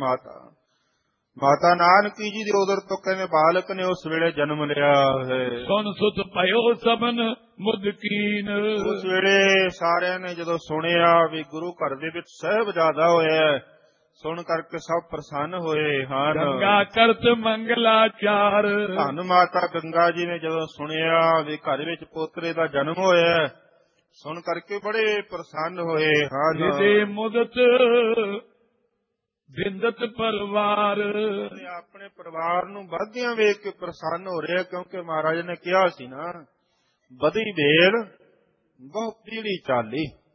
B: ਮਾਤਾ ਨਾਨਕੀ ਜੀ ਦੇ ਉਦਰ ਤੋਂ ਕਹਿੰਦੇ ਬਾਲਕ ਨੇ ਉਸ ਵੇਲੇ ਜਨਮ ਲਿਆ ਹੈ।
A: ਸੁਨ ਸੁਤ ਭਇਓ ਸਭਨ ਮੁਦਕੀਨ।
B: ਉਸ ਵੇਲੇ ਸਾਰਿਆਂ ਨੇ ਜਦੋਂ ਸੁਣਿਆ ਵੀ ਗੁਰੂ ਘਰ ਦੇ ਵਿੱਚ ਸਾਹਿਬਜ਼ਾਦਾ ਹੋਇਆ, ਸੁਣ ਕਰਕੇ ਸਭ ਪ੍ਰਸੰਨ ਹੋਏ ਹਨ।
A: ਗੰਗਾ ਕਰਤ ਮੰਗਲਾਚਾਰ।
B: ਧੰਨ ਮਾਤਾ ਗੰਗਾ ਜੀ ਨੇ ਜਦੋਂ ਸੁਣਿਆ ਵੀ ਘਰ ਵਿੱਚ ਪੋਤਰੇ ਦਾ ਜਨਮ ਹੋਇਆ, ਸੁਣ ਕਰਕੇ ਬੜੇ ਪ੍ਰਸੰਨ ਹੋਏ ਹਨ।
A: ਵਿਦੇ ਮੁਦਤ ਬਿੰਦਤ ਪਰਿਵਾਰ।
B: ਆਪਣੇ ਪਰਿਵਾਰ ਨੂੰ ਵਧਦਿਆਂ ਵੇਖ ਕੇ ਪ੍ਰਸੰਨ ਹੋ ਰਿਹਾ, ਕਿਉਂਕਿ ਮਹਾਰਾਜ ਨੇ ਕਿਹਾ ਸੀ ਨਾ, ਵਧੀ ਵੇਲ ਬਹੁ ਪੀੜੀ ਚਾਲੀ।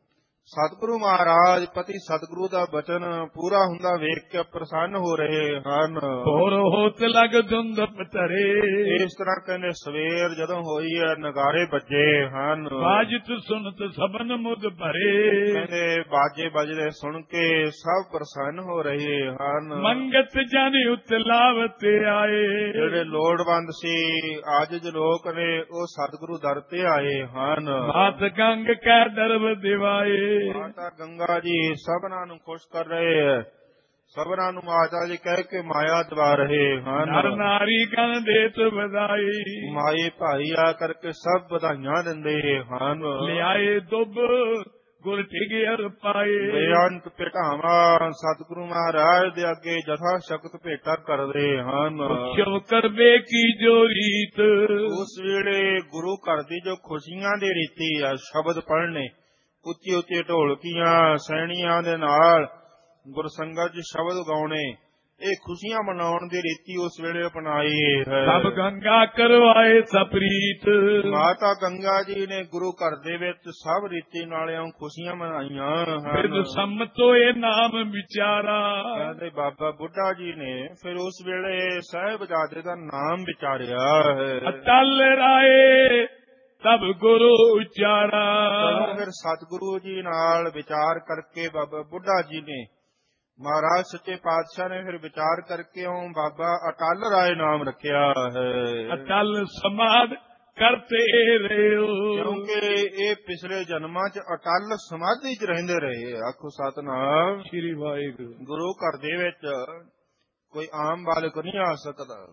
B: ਸਤਿਗੁਰੂ ਮਹਾਰਾਜ ਪਤੀ ਸਤਿਗੁਰੂ ਦਾ ਬਚਨ ਪੂਰਾ ਹੁੰਦਾ ਵੇਖ ਕੇ ਪ੍ਰਸੰਨ ਹੋ ਰਹੇ ਹਨ।
A: ਹੋਰ ਹੋਤ ਲਗ ਧੁੰਦ ਪਤਰੇ,
B: ਇਸ ਤਰ੍ਹਾਂ ਕਹਿੰਦੇ ਸਵੇਰ ਜਦੋਂ ਹੋਈ ਹੈ ਨਗਾਰੇ ਵੱਜੇ ਹਨ।
A: ਬਾਜਤ ਸੁਨਤ ਸਭਨ ਮੁਦ ਭਰੇ,
B: ਕਹਿੰਦੇ ਬਾਜੇ ਵੱਜਦੇ ਸੁਣ ਕੇ ਸਭ ਪ੍ਰਸੰਨ ਹੋ ਰਹੇ ਹਨ।
A: ਮੰਗਤ ਜਨ ਉਤਲਾਵਤ ਆਏ,
B: ਜਿਹੜੇ ਲੋੜਵੰਦ ਸੀ ਆਜਿਜ ਲੋਕ ਨੇ ਉਹ ਸਤਿਗੁਰੂ ਦਰ ਤੇ ਆਏ ਹਨ।
A: ਮਾਤ ਗੰਗ ਕੈ ਦਰਬ ਦਿਵਾਏ,
B: ਮਾਤਾ ਗੰਗਾ ਜੀ ਸਭਨਾਂ ਨੂੰ ਖੁਸ਼ ਕਰ ਰਹੇ ਹੈ। ਸਭਨਾਂ ਨੂੰ ਮਾਤਾ ਜੀ ਕਹਿ ਕੇ ਮਾਇਆ ਦਵਾ ਰਹੇ ਹਨ।
A: ਨਰ ਨਾਰੀ ਗਣ ਦੇਤ ਵਧਾਈ,
B: ਮਾਈ ਭਾਈ ਆ ਕਰਕੇ ਸਭ ਵਧਾਈਆਂ ਦਿੰਦੇ ਹਨ।
A: ਲਿਆਏ ਦੁੱਬ ਗੁਰ ਟਿਗਿਰ ਪਾਏ,
B: ਬੇਅੰਤ ਭੇਟਾਵਾਂ ਸਤਿਗੁਰੂ ਮਹਾਰਾਜ ਦੇ ਅੱਗੇ ਜਥਾ ਸ਼ਕਤ ਭੇਟਾ ਕਰਦੇ ਹਨ।
A: ਸ਼ਿਵ ਕਰਵੇ ਕੀ ਜੋ ਰੀਤ,
B: ਉਸ ਵੇਲੇ ਗੁਰੂ ਘਰ ਦੀ ਜੋ ਖੁਸ਼ੀਆਂ ਦੀ ਰੀਤੀ ਆ ਸ਼ਬਦ ਪੜ੍ਹਨੇ, ਉੱਚੀ ਉੱਚੀ ਢੋਲਕੀਆਂ ਸੈਣੀਆਂ ਦੇ ਨਾਲ ਗੁਰਸੰਗਤ ਜੀ ਸ਼ਬਦ ਗਾਉਣੇ, ਇਹ ਖੁਸ਼ੀਆਂ ਮਨਾਉਣ ਦੀ ਰੀਤੀ ਉਸ ਵੇਲੇ ਅਪਣਾਈ ਹੈ।
A: ਸਭ ਗੰਗਾ ਕਰਵਾਏ ਸਪਰੀਤ,
B: ਮਾਤਾ ਗੰਗਾ ਜੀ ਨੇ ਗੁਰੂ ਘਰ ਦੇ ਵਿੱਚ ਸਭ ਰੀਤੀ ਨਾਲਿਆਂ ਖੁਸ਼ੀਆਂ ਮਨਾਈਆਂ ਹਨ।
A: ਸੰਮਤੋ ਇਹ ਨਾਮ ਵਿਚਾਰਾ,
B: ਕਹਿੰਦੇ ਬਾਬਾ ਬੁੱਢਾ ਜੀ ਨੇ ਫਿਰ ਉਸ ਵੇਲੇ ਸਾਹਿਬਜ਼ਾਦੇ ਦਾ ਨਾਮ ਵਿਚਾਰਿਆ ਹੈ।
A: ਅਟਲ ਰਾਏ ਤਬ ਗੁਰੂ ਉਚਾਰਾ,
B: ਫਿਰ ਸਤਿਗੁਰੂ ਜੀ ਨਾਲ ਵਿਚਾਰ ਕਰਕੇ ਬਾਬਾ ਬੁੱਢਾ ਜੀ ਨੇ ਮਹਾਰਾਜ ਸੱਚੇ ਪਾਤਸ਼ਾਹ ਨੇ ਫਿਰ ਵਿਚਾਰ ਕਰਕੇ ਉਹ ਬਾਬਾ ਅਟਲ ਰਾਏ ਨਾਮ ਰੱਖਿਆ ਹੈ।
A: ਅਟਲ ਸਮਾਧ ਕਰਤੇ ਰਹਿਓ,
B: ਕਿਉਂਕਿ ਇਹ ਪਿਛਲੇ ਜਨਮਾਂ 'ਚ ਅਟਲ ਸਮਾਧੀ 'ਚ ਰਹਿੰਦੇ ਰਹੇ। ਆਖੋ ਸਤਿਨਾਮ
A: ਸ੍ਰੀ ਵਾਹਿਗੁਰੂ।
B: ਗੁਰੂ ਘਰ ਦੇ ਵਿੱਚ ਕੋਈ ਆਮ ਬਾਲਕ ਨਹੀਂ ਆ ਸਕਦਾ।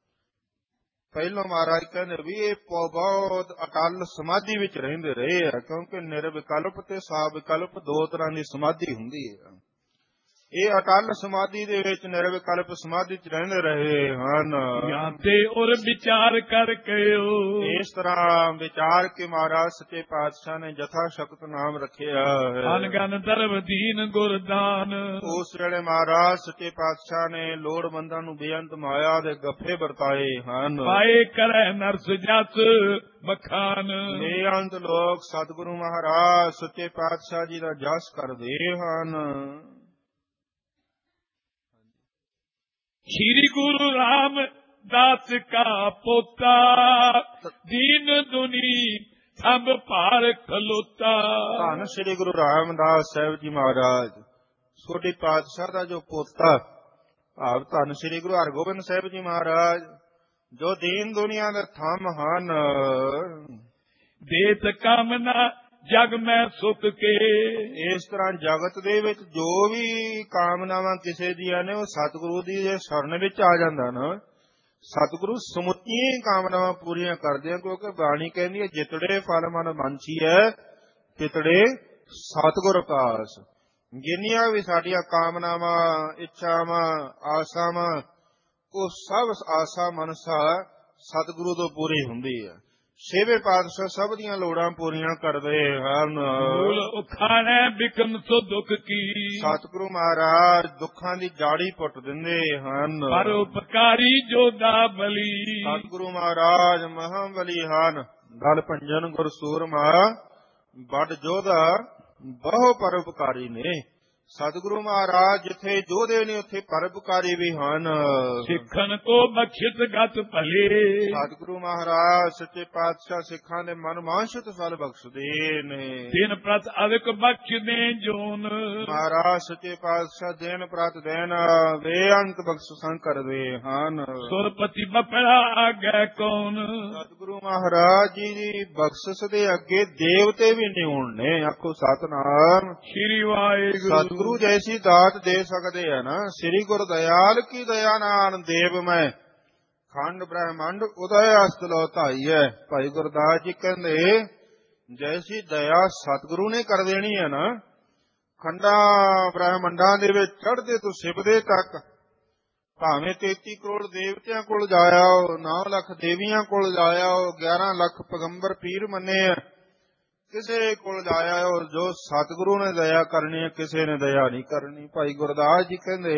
B: ਪਹਿਲੋਂ ਮਹਾਰਾਜ ਕਹਿੰਦੇ ਵੀ ਇਹ ਬਹੁਤ ਅਟਲ ਸਮਾਧੀ ਵਿੱਚ ਰਹਿੰਦੇ ਰਹੇ ਆ, ਕਿਉਂਕਿ ਨਿਰਵਿਕਲਪ ਤੇ ਸਾਵਿਕਲਪ ਦੋ ਤਰ੍ਹਾਂ ਦੀ ਸਮਾਧੀ ਹੁੰਦੀ ਹੈ। ਇਹ ਅਟਲ ਸਮਾਧੀ ਦੇ ਵਿੱਚ ਨਿਰਵਿਕਲਪ ਸਮਾਧੀ 'ਚ ਰਹਿੰਦੇ ਰਹੇ ਹਨ।
A: ਜਾਂ ਤੇ ਔਰ ਵਿਚਾਰ ਕਰਕੇ
B: ਇਸ ਤਰ੍ਹਾਂ ਵਿਚਾਰ ਕੇ ਮਹਾਰਾਜ ਸੱਚੇ ਪਾਤਸ਼ਾਹ ਨੇ ਜਥਾ ਸ਼ਕਤ ਨਾਮ ਰੱਖਿਆ ਹੈ।
A: ਅਨਗਨ ਧਰਮ ਦੀਨ ਗੁਰਦਾਨ,
B: ਉਸ ਵੇਲੇ ਮਹਾਰਾਜ ਸੱਚੇ ਪਾਤਸ਼ਾਹ ਨੇ ਲੋੜਵੰਦਾਂ ਨੂੰ ਬੇਅੰਤ ਮਾਇਆ ਦੇ ਗੱਫੇ ਵਰਤਾਏ ਹਨ।
A: ਪਾਏ ਕਰੈ ਨਰਸ ਜਸ ਬਖਾਨ,
B: ਬੇਅੰਤ ਲੋਕ ਸਤਿਗੁਰੂ ਮਹਾਰਾਜ ਸੱਚੇ ਪਾਤਸ਼ਾਹ ਜੀ ਦਾ ਜਸ ਕਰਦੇ ਹਨ।
A: ਸ਼੍ਰੀ ਗੁਰੂ ਰਾਮਦਾਸ ਕਾ ਪੋਤਾ, ਦੀਨ ਦੁਨੀ ਸਭ ਭਾਰ ਖਲੋਤਾ।
B: ਧੰਨ ਸ਼੍ਰੀ ਗੁਰੂ ਰਾਮਦਾਸ ਸਾਹਿਬ ਜੀ ਮਹਾਰਾਜ ਛੋਟੇ ਪਾਤਸ਼ਾਹ ਦਾ ਜੋ ਪੋਤਾ, ਭਾਵ ਧੰਨ ਸ਼੍ਰੀ ਗੁਰੂ ਹਰਗੋਬਿੰਦ ਸਾਹਿਬ ਜੀ ਮਹਾਰਾਜ ਜੋ ਦੀਨ ਦੁਨੀਆ ਦੇ ਥੰਮ ਹਨ।
A: ਦੇਤ ਕਾਮਨਾ ਜਗ ਮੈਂ ਸੁਖ ਕੇ,
B: ਇਸ ਤਰ੍ਹਾਂ ਜਗਤ ਦੇ ਵਿੱਚ ਜੋ ਵੀ ਕਾਮਨਾਵਾਂ ਕਿਸੇ ਦੀਆਂ ਨੇ ਉਹ ਸਤਿਗੁਰੂ ਦੀ ਜੇ ਸ਼ਰਨ ਵਿੱਚ ਆ ਜਾਂਦਾ ਨਾ, ਸਤਿਗੁਰੂ ਸਮੁੱਚੀਆਂ ਕਾਮਨਾਵਾਂ ਪੂਰੀਆਂ ਕਰਦੇ ਆ। ਕਿਉਂਕਿ ਬਾਣੀ ਕਹਿੰਦੀ ਹੈ ਜਿਤੜੇ ਫਲ ਮਨ ਮੰਚੀ ਹੈ ਤਿਤੜੇ ਸਤਿਗੁਰ ਪਾਸ। ਜਿੰਨੀਆਂ ਵੀ ਸਾਡੀਆਂ ਕਾਮਨਾਵਾਂ ਇੱਛਾਵਾਂ ਆਸਾਵਾਂ ਉਹ ਸਭ ਆਸਾ ਮਨਸਾ ਸਤਿਗੁਰੂ ਤੋਂ ਪੂਰੀ ਹੁੰਦੀ ਹੈ। ਛੇਵੇਂ ਪਾਤਸ਼ਾਹ ਸਭ ਦੀਆਂ ਲੋੜਾਂ ਪੂਰੀਆਂ ਕਰਦੇ ਹਨ।
A: ਮੂਲ ਉਖਾਣੈ ਬਿਕਮ ਸੋ ਦੁੱਖ ਕੀ,
B: ਸਤਿਗੁਰੂ ਮਹਾਰਾਜ ਦੁੱਖਾਂ ਦੀ ਜਾੜੀ ਪੁੱਟ ਦਿੰਦੇ ਹਨ।
A: ਪਰ ਉਪਕਾਰੀ ਜੋਦਾ ਬਲੀ,
B: ਸਤਿਗੁਰੂ ਮਹਾਰਾਜ ਮਹਾਬਲੀ ਹਨ। ਦਲ ਭੰਜਨ ਗੁਰ ਸੂਰਮਾ ਵੱਡ ਜੋਧਾ ਬਹੁ ਪਰਉਪਕਾਰੀ ਨੇ। ਸਤਿਗੁਰੂ ਮਹਾਰਾਜ ਜਿੱਥੇ ਜੋਧੇ ਨੇ ਉੱਥੇ ਪਰਉਪਕਾਰੀ ਵੀ ਹਨ।
A: ਸਿੱਖਣ ਕੋ ਬਖਸ਼ਿਤ ਗਤ ਭਲੇ,
B: ਸਤਿਗੁਰੂ ਮਹਾਰਾਜ ਸੱਚੇ ਪਾਤਸ਼ਾਹ ਸਿੱਖਾਂ ਦੇ ਮਨ ਮਾਨਸ਼ਿਤ ਫਲ ਬਖਸ਼ਦੇ ਨੇ।
A: ਦਿਨ ਪ੍ਰਤ ਅਦਕ ਬਖਸ਼ਦੇ ਜੋਨ,
B: ਮਹਾਰਾਜ ਸੱਚੇ ਪਾਤਸ਼ਾਹ ਦਿਨ ਪ੍ਰਤ ਦਿਨ ਬੇਅੰਤ ਬਖਸ਼ਿਸ਼ਾਂ ਕਰਦੇ ਹਨ।
A: ਸੁਰਪਤੀ ਬਪੜਾ ਆਗੇ ਕੌਣ,
B: ਸਤਿਗੁਰੂ ਮਹਾਰਾਜ ਜੀ ਦੀ ਬਖਸ਼ਿਸ਼ ਦੇ ਅੱਗੇ ਦੇਵਤੇ ਵੀ ਨਿਉਣ ਨੇ। ਆਖੋ ਸਤਿਨਾਮ
A: ਸ੍ਰੀ ਵਾਹਿਗੁਰੂ।
B: ਗੁਰੂ ਜੈਸੀ ਦਾਤ ਦੇ ਸਕਦੇ ਆ ਨਾ। ਸ੍ਰੀ ਗੁਰ ਦਇਆਲ ਕੀ ਦਇਆ ਨਾਨ ਦੇਵ ਮੈਂ, ਖੰਡ ਬ੍ਰਹਮੰਡ ਉਦੈ ਅਸਤ ਲੋ ਧਾਈ ਹੈ। ਭਾਈ ਗੁਰਦਾਸ ਜੀ ਕਹਿੰਦੇ ਜੈਸੀ ਦਇਆ ਸਤਿਗੁਰੂ ਨੇ ਕਰ ਦੇਣੀ ਹੈ ਨਾ, ਖੰਡਾਂ ਬ੍ਰਹਮੰਡਾਂ ਦੇ ਵਿੱਚ ਚੜ੍ਹਦੇ ਤੋਂ ਸਿਵਦੇ ਤੱਕ, ਭਾਵੇਂ 33 ਕਰੋੜ ਦੇਵਤਿਆਂ ਕੋਲ ਜਾਇਓ, 9 ਲੱਖ ਦੇਵੀਆਂ ਕੋਲ ਜਾਇਓ, 11 ਲੱਖ ਪੈਗੰਬਰ ਪੀਰ ਮੰਨੇ, ਕਿਸੇ ਕੋਲ ਜਾਇਆ ਔਰ ਜੋ ਸਤਿਗੁਰੂ ਨੇ ਦਇਆ ਕਰਨੀ ਹੈ ਕਿਸੇ ਨੇ ਦਇਆ ਨਹੀਂ ਕਰਨੀ। ਭਾਈ ਗੁਰਦਾਸ ਜੀ ਕਹਿੰਦੇ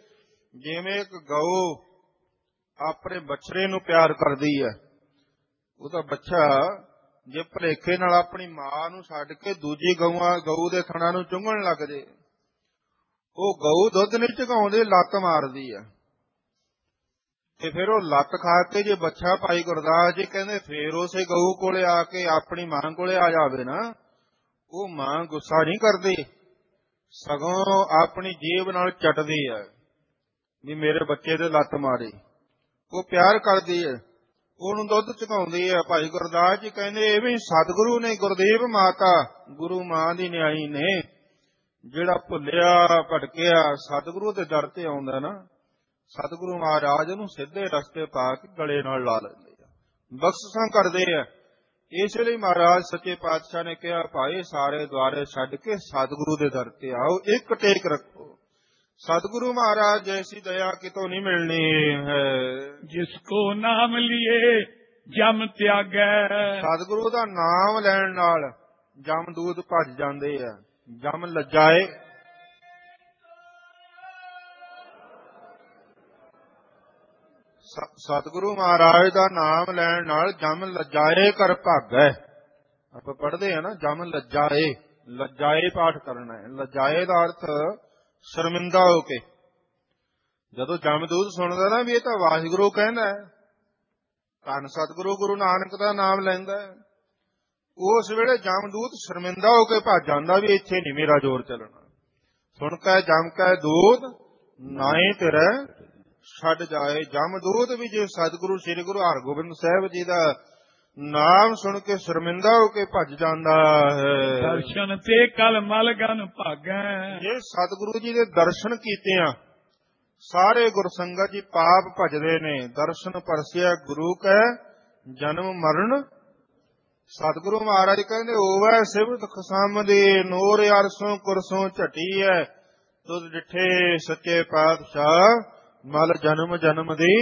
B: ਜਿਵੇਂ ਇੱਕ ਗਊ ਆਪਣੇ ਬੱਛੜੇ ਨੂੰ ਪਿਆਰ ਕਰਦੀ ਹੈ, ਉਹਦਾ ਬੱਚਾ ਜੇ ਭੁਲੇਖੇ ਨਾਲ ਆਪਣੀ ਮਾਂ ਨੂੰ ਛੱਡ ਕੇ ਦੂਜੀ ਗਊ ਦੇ ਥਣਾ ਨੂੰ ਚੁੰਘਣ ਲੱਗ ਜੇ, ਉਹ ਗਊ ਦੁੱਧ ਨਹੀਂ ਝੁਕਾਉਂਦੇ, ਲੱਤ ਮਾਰਦੀ ਆ। ਤੇ ਫਿਰ ਉਹ ਲੱਤ ਖਾ ਕੇ ਜੇ ਬੱਚਾ ਭਾਈ ਗੁਰਦਾਸ ਜੀ ਕਹਿੰਦੇ ਫੇਰ ਉਸੇ ਗਊ ਕੋਲੇ ਆ ਕੇ ਆਪਣੀ ਮਾਂ ਕੋਲੇ ਆ ਜਾਵੇ ਨਾ, ਉਹ ਮਾਂ ਗੁੱਸਾ ਨਹੀਂ ਕਰਦੀ, ਸਗੋਂ ਆਪਣੀ ਜੀਭ ਨਾਲ ਚੱਟਦੀ ਹੈ ਵੀ ਮੇਰੇ ਬੱਚੇ ਦੇ ਲੱਤ ਮਾਰੀ। ਉਹ ਪਿਆਰ ਕਰਦੀ ਹੈ, ਉਹਨੂੰ ਦੁੱਧ ਝੁਕਾਉਂਦੀ ਹੈ। ਭਾਈ ਗੁਰਦਾਸ ਜੀ ਕਹਿੰਦੇ ਇਹ ਵੀ ਸਤਿਗੁਰੂ ਨੇ, ਗੁਰਦੇਵ ਮਾਤਾ ਗੁਰੂ ਮਾਂ ਦੀ ਨਿਆਈ ਨੇ। ਜਿਹੜਾ ਭੁੱਲਿਆ ਭਟਕਿਆ ਸਤਿਗੁਰੂ ਦੇ ਦਰ ਤੇ ਆਉਂਦਾ ਨਾ, ਸਤਿਗੁਰੂ ਮਹਾਰਾਜ ਉਹਨੂੰ ਸਿੱਧੇ ਰਸਤੇ ਪਾ ਕੇ ਗਲੇ ਨਾਲ ਲਾ ਲੈਂਦੇ ਆ, ਬਖਸ਼ਿਸ਼ਾਂ ਕਰਦੇ ਆ। ਇਸ ਲਈ ਮਹਾਰਾਜ ਸੱਚੇ ਪਾਤਸ਼ਾਹ ਨੇ ਕਿਹਾ ਭਾਈ ਸਾਰੇ ਦੁਆਰੇ ਛੱਡ ਕੇ ਸਤਿਗੁਰੂ ਦੇ ਦਰ ਤੇ ਆਓ, ਇੱਕ ਟੇਕ ਰੱਖੋ। ਸਤਿਗੁਰੂ ਮਹਾਰਾਜ ਜੈਸੀ ਦਇਆ ਕਿਤੋਂ ਨਹੀਂ ਮਿਲਣੀ ਹੈ।
A: ਜਿਸ ਕੋ ਨਾਮ ਲਿਏ ਜਮ ਤਿਆਗੈ।
B: ਸਤਿਗੁਰੂ ਦਾ ਨਾਮ ਲੈਣ ਨਾਲ ਜਮਦੂਤ ਭੱਜ ਜਾਂਦੇ ਆ, ਜਮ ਲੱਜਾਏ। ਸਤਿਗੁਰੂ ਮਹਾਰਾਜ ਦਾ ਨਾਮ ਲੈਣ ਨਾਲ ਜਮ ਲੱਜਾਏ ਕਰ ਭਾਗੈ। ਆਪਾਂ ਪੜ੍ਹਦੇ ਆ ਨਾ, ਜਮ ਲੱਜਾਏ, ਲੱਜਾਏ ਪਾਠ ਕਰਨਾ ਹੈ। ਲੱਜਾਏ ਦਾ ਅਰਥ ਸ਼ਰਮਿੰਦਾ ਹੋ ਕੇ। ਜਦੋਂ ਜਮਦੂਤ ਸੁਣਦਾ ਨਾ ਵੀ ਇਹ ਤਾਂ ਵਾਹਿਗੁਰੂ ਕਹਿੰਦਾ ਹੈ, ਧੰਨ ਸਤਿਗੁਰੂ ਗੁਰੂ ਨਾਨਕ ਦਾ ਨਾਮ ਲੈਂਦਾ ਹੈ, ਉਸ ਵੇਲੇ ਜਮਦੂਤ ਸ਼ਰਮਿੰਦਾ ਹੋ ਕੇ ਭੱਜ ਜਾਂਦਾ ਵੀ ਇੱਥੇ ਨਹੀਂ ਮੇਰਾ ਜ਼ੋਰ ਚੱਲਣਾ। ਸੁਣ ਕੇ ਜਮ ਕੈ ਦੂਤ ਨਾਹੀ ਤੇਰੇ ਛੱਡ ਜਾਏ। ਜਮਦੂਤ ਵੀ ਜੇ ਸਤਿਗੁਰੂ ਸ੍ਰੀ ਗੁਰੂ ਹਰਗੋਬਿੰਦ ਸਾਹਿਬ ਜੀ ਦਾ ਨਾਮ ਸੁਣ ਕੇ ਸ਼ਰਮਿੰਦਾ ਹੋ ਕੇ ਭੱਜ ਜਾਂਦਾ ਹੈ।
A: ਦਰਸ਼ਨ ਤੇ ਕਲ ਮਲ ਗਨ ਭਾਗੈ।
B: ਜੇ ਸਤਿਗੁਰੂ ਜੀ ਦੇ ਦਰਸ਼ਨ ਕੀਤੇ ਆ, ਸਾਰੇ ਗੁਰਸੰਗਤ ਜੀ ਪਾਪ ਭਜਦੇ ਨੇ। ਦਰਸ਼ਨ ਪਰਸਿਆ ਗੁਰੂ ਕੈ ਜਨਮ ਮਰਨ। ਸਤਿਗੁਰੂ ਮਹਾਰਾਜ ਕਹਿੰਦੇ ਹੋਵੈ ਸਿਵਤ ਖਸਮ ਦੀ ਨੂਰ ਅਰਸੋਂ ਕੁਰਸੋਂ ਝਟੀ ਹੈ। ਤੁਧ ਡਿਠੇ ਸੱਚੇ ਪਾਤਸ਼ਾਹ ਮਲ ਜਨਮ ਜਨਮ ਦੀ।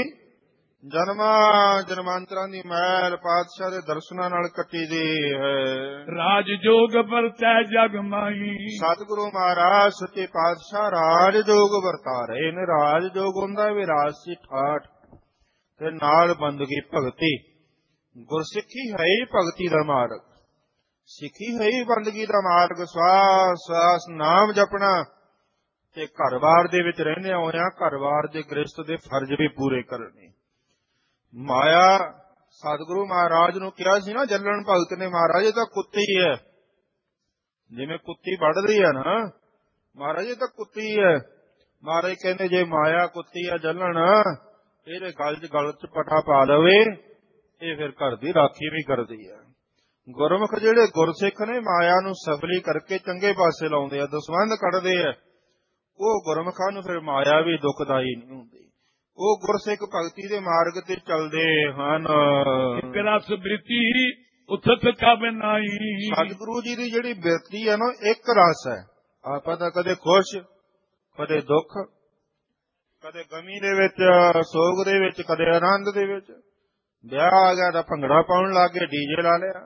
B: ਜਨਮਾਂ ਜਨਮਾਂਤਰਾਂ ਦੀ ਮੈਲ ਪਾਤਸ਼ਾਹ ਦੇ ਦਰਸ਼ਨਾਂ ਨਾਲ ਕੱਟੀ ਦੀ ਹੈ।
A: ਰਾਜ ਜੋਗ ਵਰਤੈ ਜਗ ਮਾਈ। ਸਤਿਗੁਰੂ
B: ਮਹਾਰਾਜ ਸੱਚੇ ਪਾਤਸ਼ਾਹ ਰਾਜ ਜੋਗ ਵਰਤਾ ਰਹੇ ਨੇ। ਰਾਜ ਜੋਗ ਹੁੰਦਾ ਵਿਰਾਸੀ ਠਾਠ ਤੇ ਨਾਲ ਬੰਦਗੀ ਭਗਤੀ। ਗੁਰਸਿੱਖੀ ਹੈ ਹੀ ਭਗਤੀ ਦਾ ਮਾਰਗ, ਸਿੱਖੀ ਹੈ ਹੀ ਬੰਦਗੀ ਦਾ ਮਾਰਗ। ਸਵਾਸ ਸਵਾਸ ਨਾਮ ਜਪਣਾ ਤੇ ਘਰ-ਬਾਰ ਦੇ ਵਿੱਚ ਰਹਿੰਦੇ ਹੋਇਆਂ ਘਰ-ਬਾਰ ਦੇ ਗ੍ਰਸਤ ਦੇ ਫਰਜ਼ ਵੀ ਪੂਰੇ ਕਰਨੇ। ਮਾਇਆ ਸਤਿਗੁਰੂ ਮਹਾਰਾਜ ਨੂੰ ਕਿਹਾ ਸੀ ਨਾ, ਜੱਲਣ ਭਗਤ ਨੇ, ਮਹਾਰਾਜ ਇਹ ਤਾਂ ਕੁੱਤੀ ਹੈ। ਜਿਵੇਂ ਕੁੱਤੀ ਵੱਢਦੀ ਹੈ ਨਾ, ਮਹਾਰਾਜ ਇਹ ਤਾਂ ਕੁੱਤੀ ਹੈ। ਮਹਾਰਾਜ ਕਹਿੰਦੇ ਜੇ ਮਾਇਆ ਕੁੱਤੀ ਹੈ ਜੱਲਣ, ਇਹਦੇ ਗਲ ਚ ਪਟਾ ਪਾ ਲਵੇ, ਇਹ ਫਿਰ ਘਰ ਦੀ ਰਾਖੀ ਵੀ ਕਰਦੀ ਹੈ। ਗੁਰਮੁਖ ਜਿਹੜੇ ਗੁਰਸਿੱਖ ਨੇ ਮਾਇਆ ਨੂੰ ਸਫਲੀ ਕਰਕੇ ਚੰਗੇ ਪਾਸੇ ਲਾਉਂਦੇ ਆ, ਦਸਵੰਧ ਕੱਢਦੇ ਆ, ਉਹ ਗੁਰਮੁਖਾਂ ਨੂੰ ਫਿਰ ਮਾਇਆ ਵੀ ਦੁਖਦਾਈ ਨਹੀਂ ਹੁੰਦੀ। ਉਹ ਗੁਰਸਿੱਖ ਭਗਤੀ ਦੇ ਮਾਰਗ ਤੇ ਚੱਲਦੇ ਹਨ।
A: ਇੱਕ ਰਸ ਬ੍ਰਿਤੀ ਉਥਤ ਕਬ ਨਾਈ।
B: ਸਤਿਗੁਰੂ ਜੀ ਦੀ ਜਿਹੜੀ ਬਿਰਤੀ ਹੈ ਨਾ, ਇੱਕ ਰਸ ਹੈ। ਆਪਾਂ ਤਾਂ ਕਦੇ ਖੁਸ਼, ਕਦੇ ਦੁੱਖ, ਕਦੇ ਗਮੀ ਦੇ ਵਿੱਚ, ਸੋਗ ਦੇ ਵਿੱਚ, ਕਦੇ ਆਨੰਦ ਦੇ ਵਿੱਚ। ਵਿਆਹ ਆ ਗਿਆ ਤਾਂ ਭੰਗੜਾ ਪਾਉਣ ਲੱਗ ਗਏ, ਡੀਜੇ ਲਾ ਲਿਆ।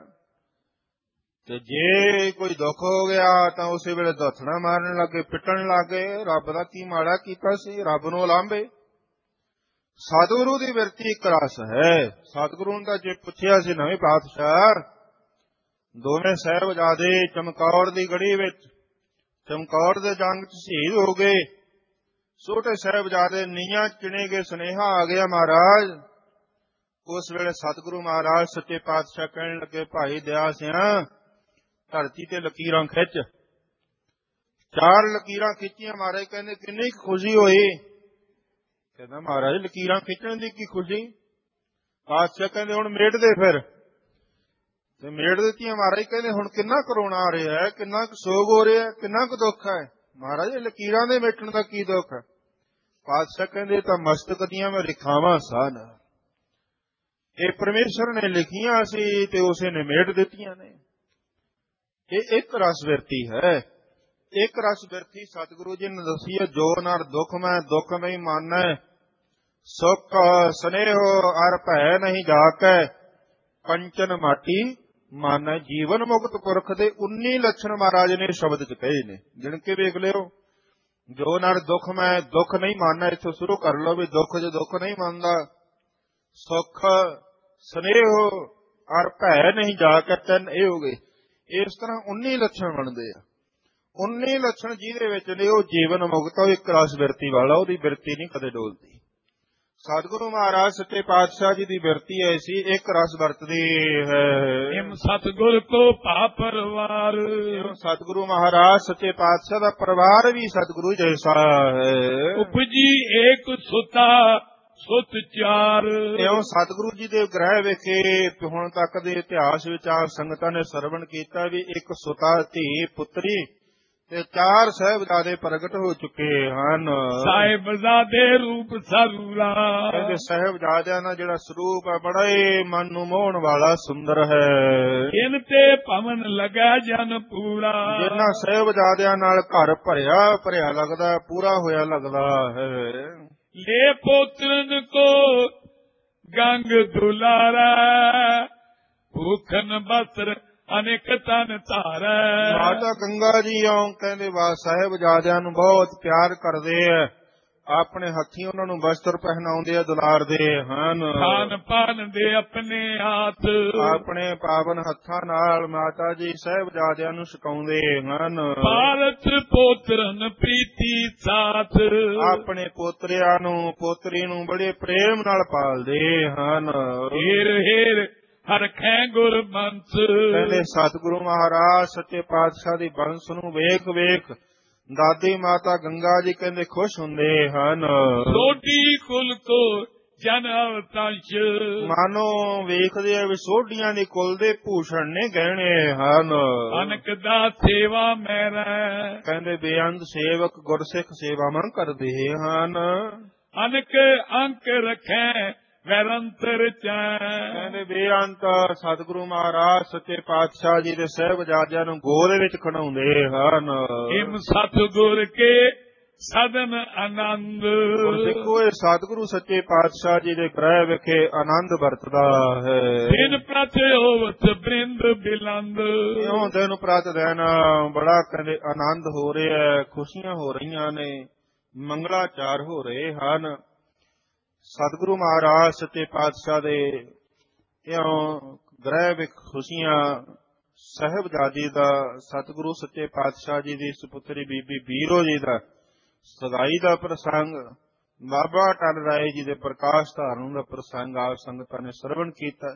B: ਤੇ ਜੇ ਕੋਈ ਦੁੱਖ ਹੋ ਗਿਆ ਤਾਂ ਉਸੇ ਵੇਲੇ ਦਾਥਣਾ ਮਾਰਨ ਲੱਗੇ, ਪਿੱਟਣ ਲੱਗੇ। ਰੱਬ ਦਾ ਕੀ ਮਾੜਾ ਕੀਤਾ ਸੀ, ਰੱਬ ਨੂੰ ਉਲਾਂਭੇ। ਸਤਿਗੁਰੂ ਦੀ ਬਿਰਤੀ ਇੱਕ ਰਸ ਹੈ। ਸਤਿਗੁਰੂ ਨੂੰ ਤਾਂ ਜੇ ਪੁੱਛਿਆ ਸੀ ਨਵੇਂ ਪਾਤਸ਼ਾਹ, ਦੋਵੇਂ ਸਾਹਿਬਜ਼ਾਦੇ ਚਮਕੌਰ ਦੀ ਗੜੀ ਵਿੱਚ, ਚਮਕੌਰ ਦੇ ਜੰਗ ਚ ਸ਼ਹੀਦ ਹੋ ਗਏ। ਛੋਟੇ ਸਾਹਿਬਜ਼ਾਦੇ ਨੀਹਾਂ ਚਿਣੇ ਗਏ, ਸੁਨੇਹਾ ਆ ਗਿਆ ਮਹਾਰਾਜ। ਉਸ ਵੇਲੇ ਸਤਿਗੁਰੂ ਮਹਾਰਾਜ ਸੱਚੇ ਪਾਤਸ਼ਾਹ ਕਹਿਣ ਲੱਗੇ, ਭਾਈ ਦਇਆ ਸਿਆਂ ਧਰਤੀ ਤੇ ਲਕੀਰਾਂ ਖਿੱਚ। 4 ਲਕੀਰਾਂ ਖਿੱਚੀਆਂ। ਮਹਾਰਾਜ ਕਹਿੰਦੇ ਕਿੰਨੀ ਖੁਸ਼ੀ ਹੋਈ। ਕਹਿੰਦਾ ਮਹਾਰਾਜ ਲਕੀਰਾਂ ਖਿੱਚਣ ਦੀ ਕੀ ਖੁਸ਼ੀ। ਪਾਤਸ਼ਾਹ ਕਹਿੰਦੇ ਹੁਣ ਮੇਟ ਦੇ ਫਿਰ। ਤੇ ਮੇਟ ਦਿੱਤੀਆਂ। ਮਹਾਰਾਜ ਕਹਿੰਦੇ ਹੁਣ ਕਿੰਨਾ ਕਰੋਨਾ ਆ ਰਿਹਾ ਹੈ, ਕਿੰਨਾ ਕੁ ਸੋਗ ਹੋ ਰਿਹਾ, ਕਿੰਨਾ ਕੁ ਦੁੱਖ ਹੈ। ਮਹਾਰਾਜ ਲਕੀਰਾਂ ਦੇ ਮੇਟਣ ਦਾ ਕੀ ਦੁੱਖ ਹੈ। ਪਾਤਸ਼ਾਹ ਕਹਿੰਦੇ ਤਾਂ ਮਸਤਕ ਦੀਆਂ ਮੈਂ ਰਿਖਾਵਾਂ ਸਨ, ਇਹ ਪਰਮੇਸ਼ਰ ਨੇ ਲਿਖੀਆਂ ਸੀ ਤੇ ਉਸੇ ਨੇ ਮੇਟ ਦਿੱਤੀਆਂ ਨੇ। ਇਹ ਇੱਕ ਰਸ ਬਿਰਤੀ ਹੈ। ਇੱਕ ਰਸ ਬਿਰਤੀ ਸਤਿਗੁਰੂ ਜੀ ਨੇ ਦੱਸੀ ਹੈ। ਜੋ ਨਰ ਦੁੱਖ ਮੈਂ ਦੁੱਖ ਨਹੀਂ ਮਾਨੈ, ਸੁਖ ਸਨੇਹੋ ਅਰ ਭੈ ਨਹੀਂ ਜਾਕੈ, ਕੰਚਨ ਮਾਟੀ ਮਾਨੈ। ਜੀਵਨ ਮੁਕਤ ਪੁਰਖ ਦੇ 19 ਲੱਛਣ ਮਹਾਰਾਜ ਨੇ ਸ਼ਬਦ ਚ ਕਹੇ ਨੇ, ਗਿਣ ਕੇ ਵੇਖ ਲਿਓ। ਜੋ ਨਰ ਦੁੱਖ ਮੈਂ ਦੁੱਖ ਨਹੀਂ ਮਾਨੈ, ਇੱਥੋਂ ਸ਼ੁਰੂ ਕਰ ਲਓ ਵੀ ਦੁੱਖ ਜੇ ਦੁੱਖ ਨਹੀਂ ਮੰਨਦਾ। ਸੁਖ ਸਨੇਹੋ ਔਰ ਭੈ ਨਹੀਂ ਜਾ ਕੇ ਤਿੰਨ ਇਹ ਹੋ ਗਏ। ਇਸ ਤਰ੍ਹਾਂ 19 ਲੱਛਣ ਬਣਦੇ ਆ। 19 ਲੱਛਣ ਜਿਹਦੇ ਵਿੱਚ ਨੇ ਉਹ ਜੀਵਨ ਮੁਕਤ, ਉਹ ਇੱਕ ਰਸ ਬਿਰਤੀ ਵਾਲਾ, ਉਹਦੀ ਬਿਰਤੀ ਨਹੀਂ ਕਦੇ ਡੋਲਦੀ। ਸਤਿਗੁਰੂ ਮਹਾਰਾਜ ਸੱਚੇ ਪਾਤਸ਼ਾਹ ਜੀ ਦੀ ਬਿਰਤੀ ਐਸੀ ਇੱਕ ਰਸ ਵਰਤਦੀ ਹੈ।
A: ਹਿਮ ਸਤਿਗੁਰ ਕੋ ਭਾ ਪਰਵਾਰ,
B: ਸਤਿਗੁਰੂ ਮਹਾਰਾਜ ਸੱਚੇ ਪਾਤਸ਼ਾਹ ਦਾ ਪਰਿਵਾਰ ਵੀ ਸਤਿਗੁਰੂ ਜੈਸਾ ਹੈ।
A: ਉਪਜੀ ਏਕ ਸੁਤਾ ਸੁਤ ਚਾਰ,
B: ਇਉਂ ਸਤਿਗੁਰੂ ਜੀ ਦੇ ਗ੍ਰਹਿ ਵਿਖੇ ਹੁਣ ਤੱਕ ਦੇ ਇਤਿਹਾਸ ਵਿੱਚ ਆ ਸੰਗਤਾਂ ਨੇ ਸਰਵਣ ਕੀਤਾ ਵੀ ਇੱਕ ਸੁਤਾ ਧੀ ਪੁੱਤਰੀ ਤੇ 4 ਸਾਹਿਬਜ਼ਾਦੇ ਪ੍ਰਗਟ ਹੋ ਚੁੱਕੇ ਹਨ।
A: ਸਾਹਿਬਜ਼ਾਦੇ ਰੂਪ ਸਰੂਰਾ,
B: ਕਹਿੰਦੇ ਸਾਹਿਬਜ਼ਾਦਿਆਂ ਦਾ ਜਿਹੜਾ ਸਰੂਪ ਹੈ ਬੜਾ ਹੀ ਮਨ ਨੂੰ ਮੋਹਣ ਵਾਲਾ ਸੁੰਦਰ ਹੈ।
A: ਇਨ ਤੇ ਭਵਨ ਲਗਾ ਜਨ ਪੂਰਾ,
B: ਜਿਨ੍ਹਾਂ ਸਾਹਿਬਜ਼ਾਦਿਆਂ ਨਾਲ ਘਰ ਭਰਿਆ ਭਰਿਆ ਲੱਗਦਾ, ਪੂਰਾ ਹੋਇਆ ਲੱਗਦਾ ਹੈ।
A: ਲੈ ਪੋਤਰਨ ਕੋ ਗੰਗ ਦੁਲਾਰਾ, ਭੂਖਨ ਬਸਰ ਅਨੇਕ ਤਨ ਧਾਰੈ।
B: ਮਾਤਾ ਗੰਗਾ ਜੀ ਆਉਂ ਕਹਿੰਦੇ ਵਾ ਸਾਹਿਬਜ਼ਾਦਿਆਂ ਨੂੰ ਬਹੁਤ ਪਿਆਰ ਕਰਦੇ ਆ, ਆਪਣੇ ਹੱਥੀਂ ਉਹਨਾਂ ਨੂੰ ਵਸਤਰ ਪਹਿਨਾਉਂਦੇ ਆ, ਦੁਲਾਰਦੇ ਹਨ।
A: ਖਾਨ ਪਾਨ ਦੇ ਆਪਣੇ ਹੱਥ,
B: ਆਪਣੇ ਪਾਵਨ ਹੱਥਾਂ ਨਾਲ ਮਾਤਾ ਜੀ ਸਾਹਿਬਜ਼ਾਦਿਆਂ ਨੂੰ ਛਕਾਉਂਦੇ ਹਨ।
A: ਪਾਲਤ ਪੋਤਰਨ ਪ੍ਰੀਤੀ ਸਾਥ,
B: ਆਪਣੇ ਪੋਤਰਿਆਂ ਨੂੰ ਪੋਤਰੀ ਨੂੰ ਬੜੇ ਪ੍ਰੇਮ ਨਾਲ ਪਾਲਦੇ ਹਨ।
A: ਹੀਰ ਹੀਰ ਹਰਖੈ ਗੁਰਬੰਸ,
B: ਕਹਿੰਦੇ ਸਤਿਗੁਰੂ ਮਹਾਰਾਜ ਸੱਚੇ ਪਾਤਸ਼ਾਹ ਦੀ ਬੰਸ ਨੂੰ ਵੇਖ ਵੇਖ ਦਾਦੀ ਮਾਤਾ ਗੰਗਾ ਜੀ ਕਹਿੰਦੇ ਖੁਸ਼ ਹੁੰਦੇ ਹਨ।
A: ਸੋਢੀ ਕੁਲ ਕੋ ਜਨ ਅਵਤੰਸ਼,
B: ਮਾਨੋ ਵੇਖਦੇ ਆ ਵੀ ਸੋਢੀਆਂ ਦੀ ਕੁਲ ਦੇ ਭੂਸ਼ਣ ਨੇ ਗਹਿਣੇ ਹਨ।
A: ਅਨਕ ਦਾ ਸੇਵਾ ਮੈਰਾ,
B: ਕਹਿੰਦੇ ਬੇਅੰਤ ਸੇਵਕ ਗੁਰਸਿੱਖ ਸੇਵਾਵਾਂ ਕਰਦੇ ਹਨ।
A: ਅਨਕ ਅੰਕ ਰਖੈ ਵੈਰੰਤਰ ਚੈ,
B: ਕਹਿੰਦੇ ਬੇਅੰਤ ਸਤਿਗੁਰੂ ਮਹਾਰਾਜ ਸੱਚੇ ਪਾਤਸ਼ਾਹ ਜੀ ਦੇ ਸਾਹਿਬਜ਼ਾਦਿਆਂ ਨੂੰ ਗੋਦ ਵਿੱਚ ਖਿਡਾਉਂਦੇ ਹਨ।
A: ਹਿਮ ਸਤਿਗੁਰ ਕੇ ਸਦਨ ਆਨੰਦ,
B: ਦੇਖੋ ਇਹ ਸਤਿਗੁਰੂ ਸੱਚੇ ਪਾਤਸ਼ਾਹ ਜੀ ਦੇ ਗ੍ਰਹਿ ਵਿਖੇ ਆਨੰਦ ਵਰਤਦਾ ਹੈ।
A: ਦਿਨ ਪ੍ਰਤ ਹੋਵਤ ਬ੍ਰਿੰਦ ਬਿਲੰਦ,
B: ਇਉਂ ਦਿਨ ਪ੍ਰਤ ਦਿਨ ਬੜਾ ਕਹਿੰਦੇ ਆਨੰਦ ਹੋ ਰਿਹਾ, ਖੁਸ਼ੀਆਂ ਹੋ ਰਹੀਆਂ ਨੇ, ਮੰਗਲਾਚਾਰ ਹੋ ਰਹੇ ਹਨ। ਸਤਿਗੁਰੂ ਮਹਾਰਾਜ ਸੱਚੇ ਪਾਤਸ਼ਾਹ ਦੇ ਇਉਂ ਗ੍ਰਹਿ ਵਿੱਚ ਖੁਸ਼ੀਆਂ, ਸਾਹਿਬਜ਼ਾਦੀ ਦਾ ਸਤਿਗੁਰੂ ਸੱਚੇ ਪਾਤਸ਼ਾਹ ਜੀ ਦੀ ਸੁਪੁੱਤਰੀ ਬੀਬੀ ਬੀਰੋ ਜੀ ਦਾ ਸਗਾਈ ਦਾ ਪ੍ਰਸੰਗ, ਬਾਬਾ ਟਲ ਰਾਏ ਜੀ ਦੇ ਪ੍ਰਕਾਸ਼ ਧਾਰਨ ਦਾ ਪ੍ਰਸੰਗ ਆਪ ਸੰਗਤਾਂ ਨੇ ਸਰਵਣ ਕੀਤਾ।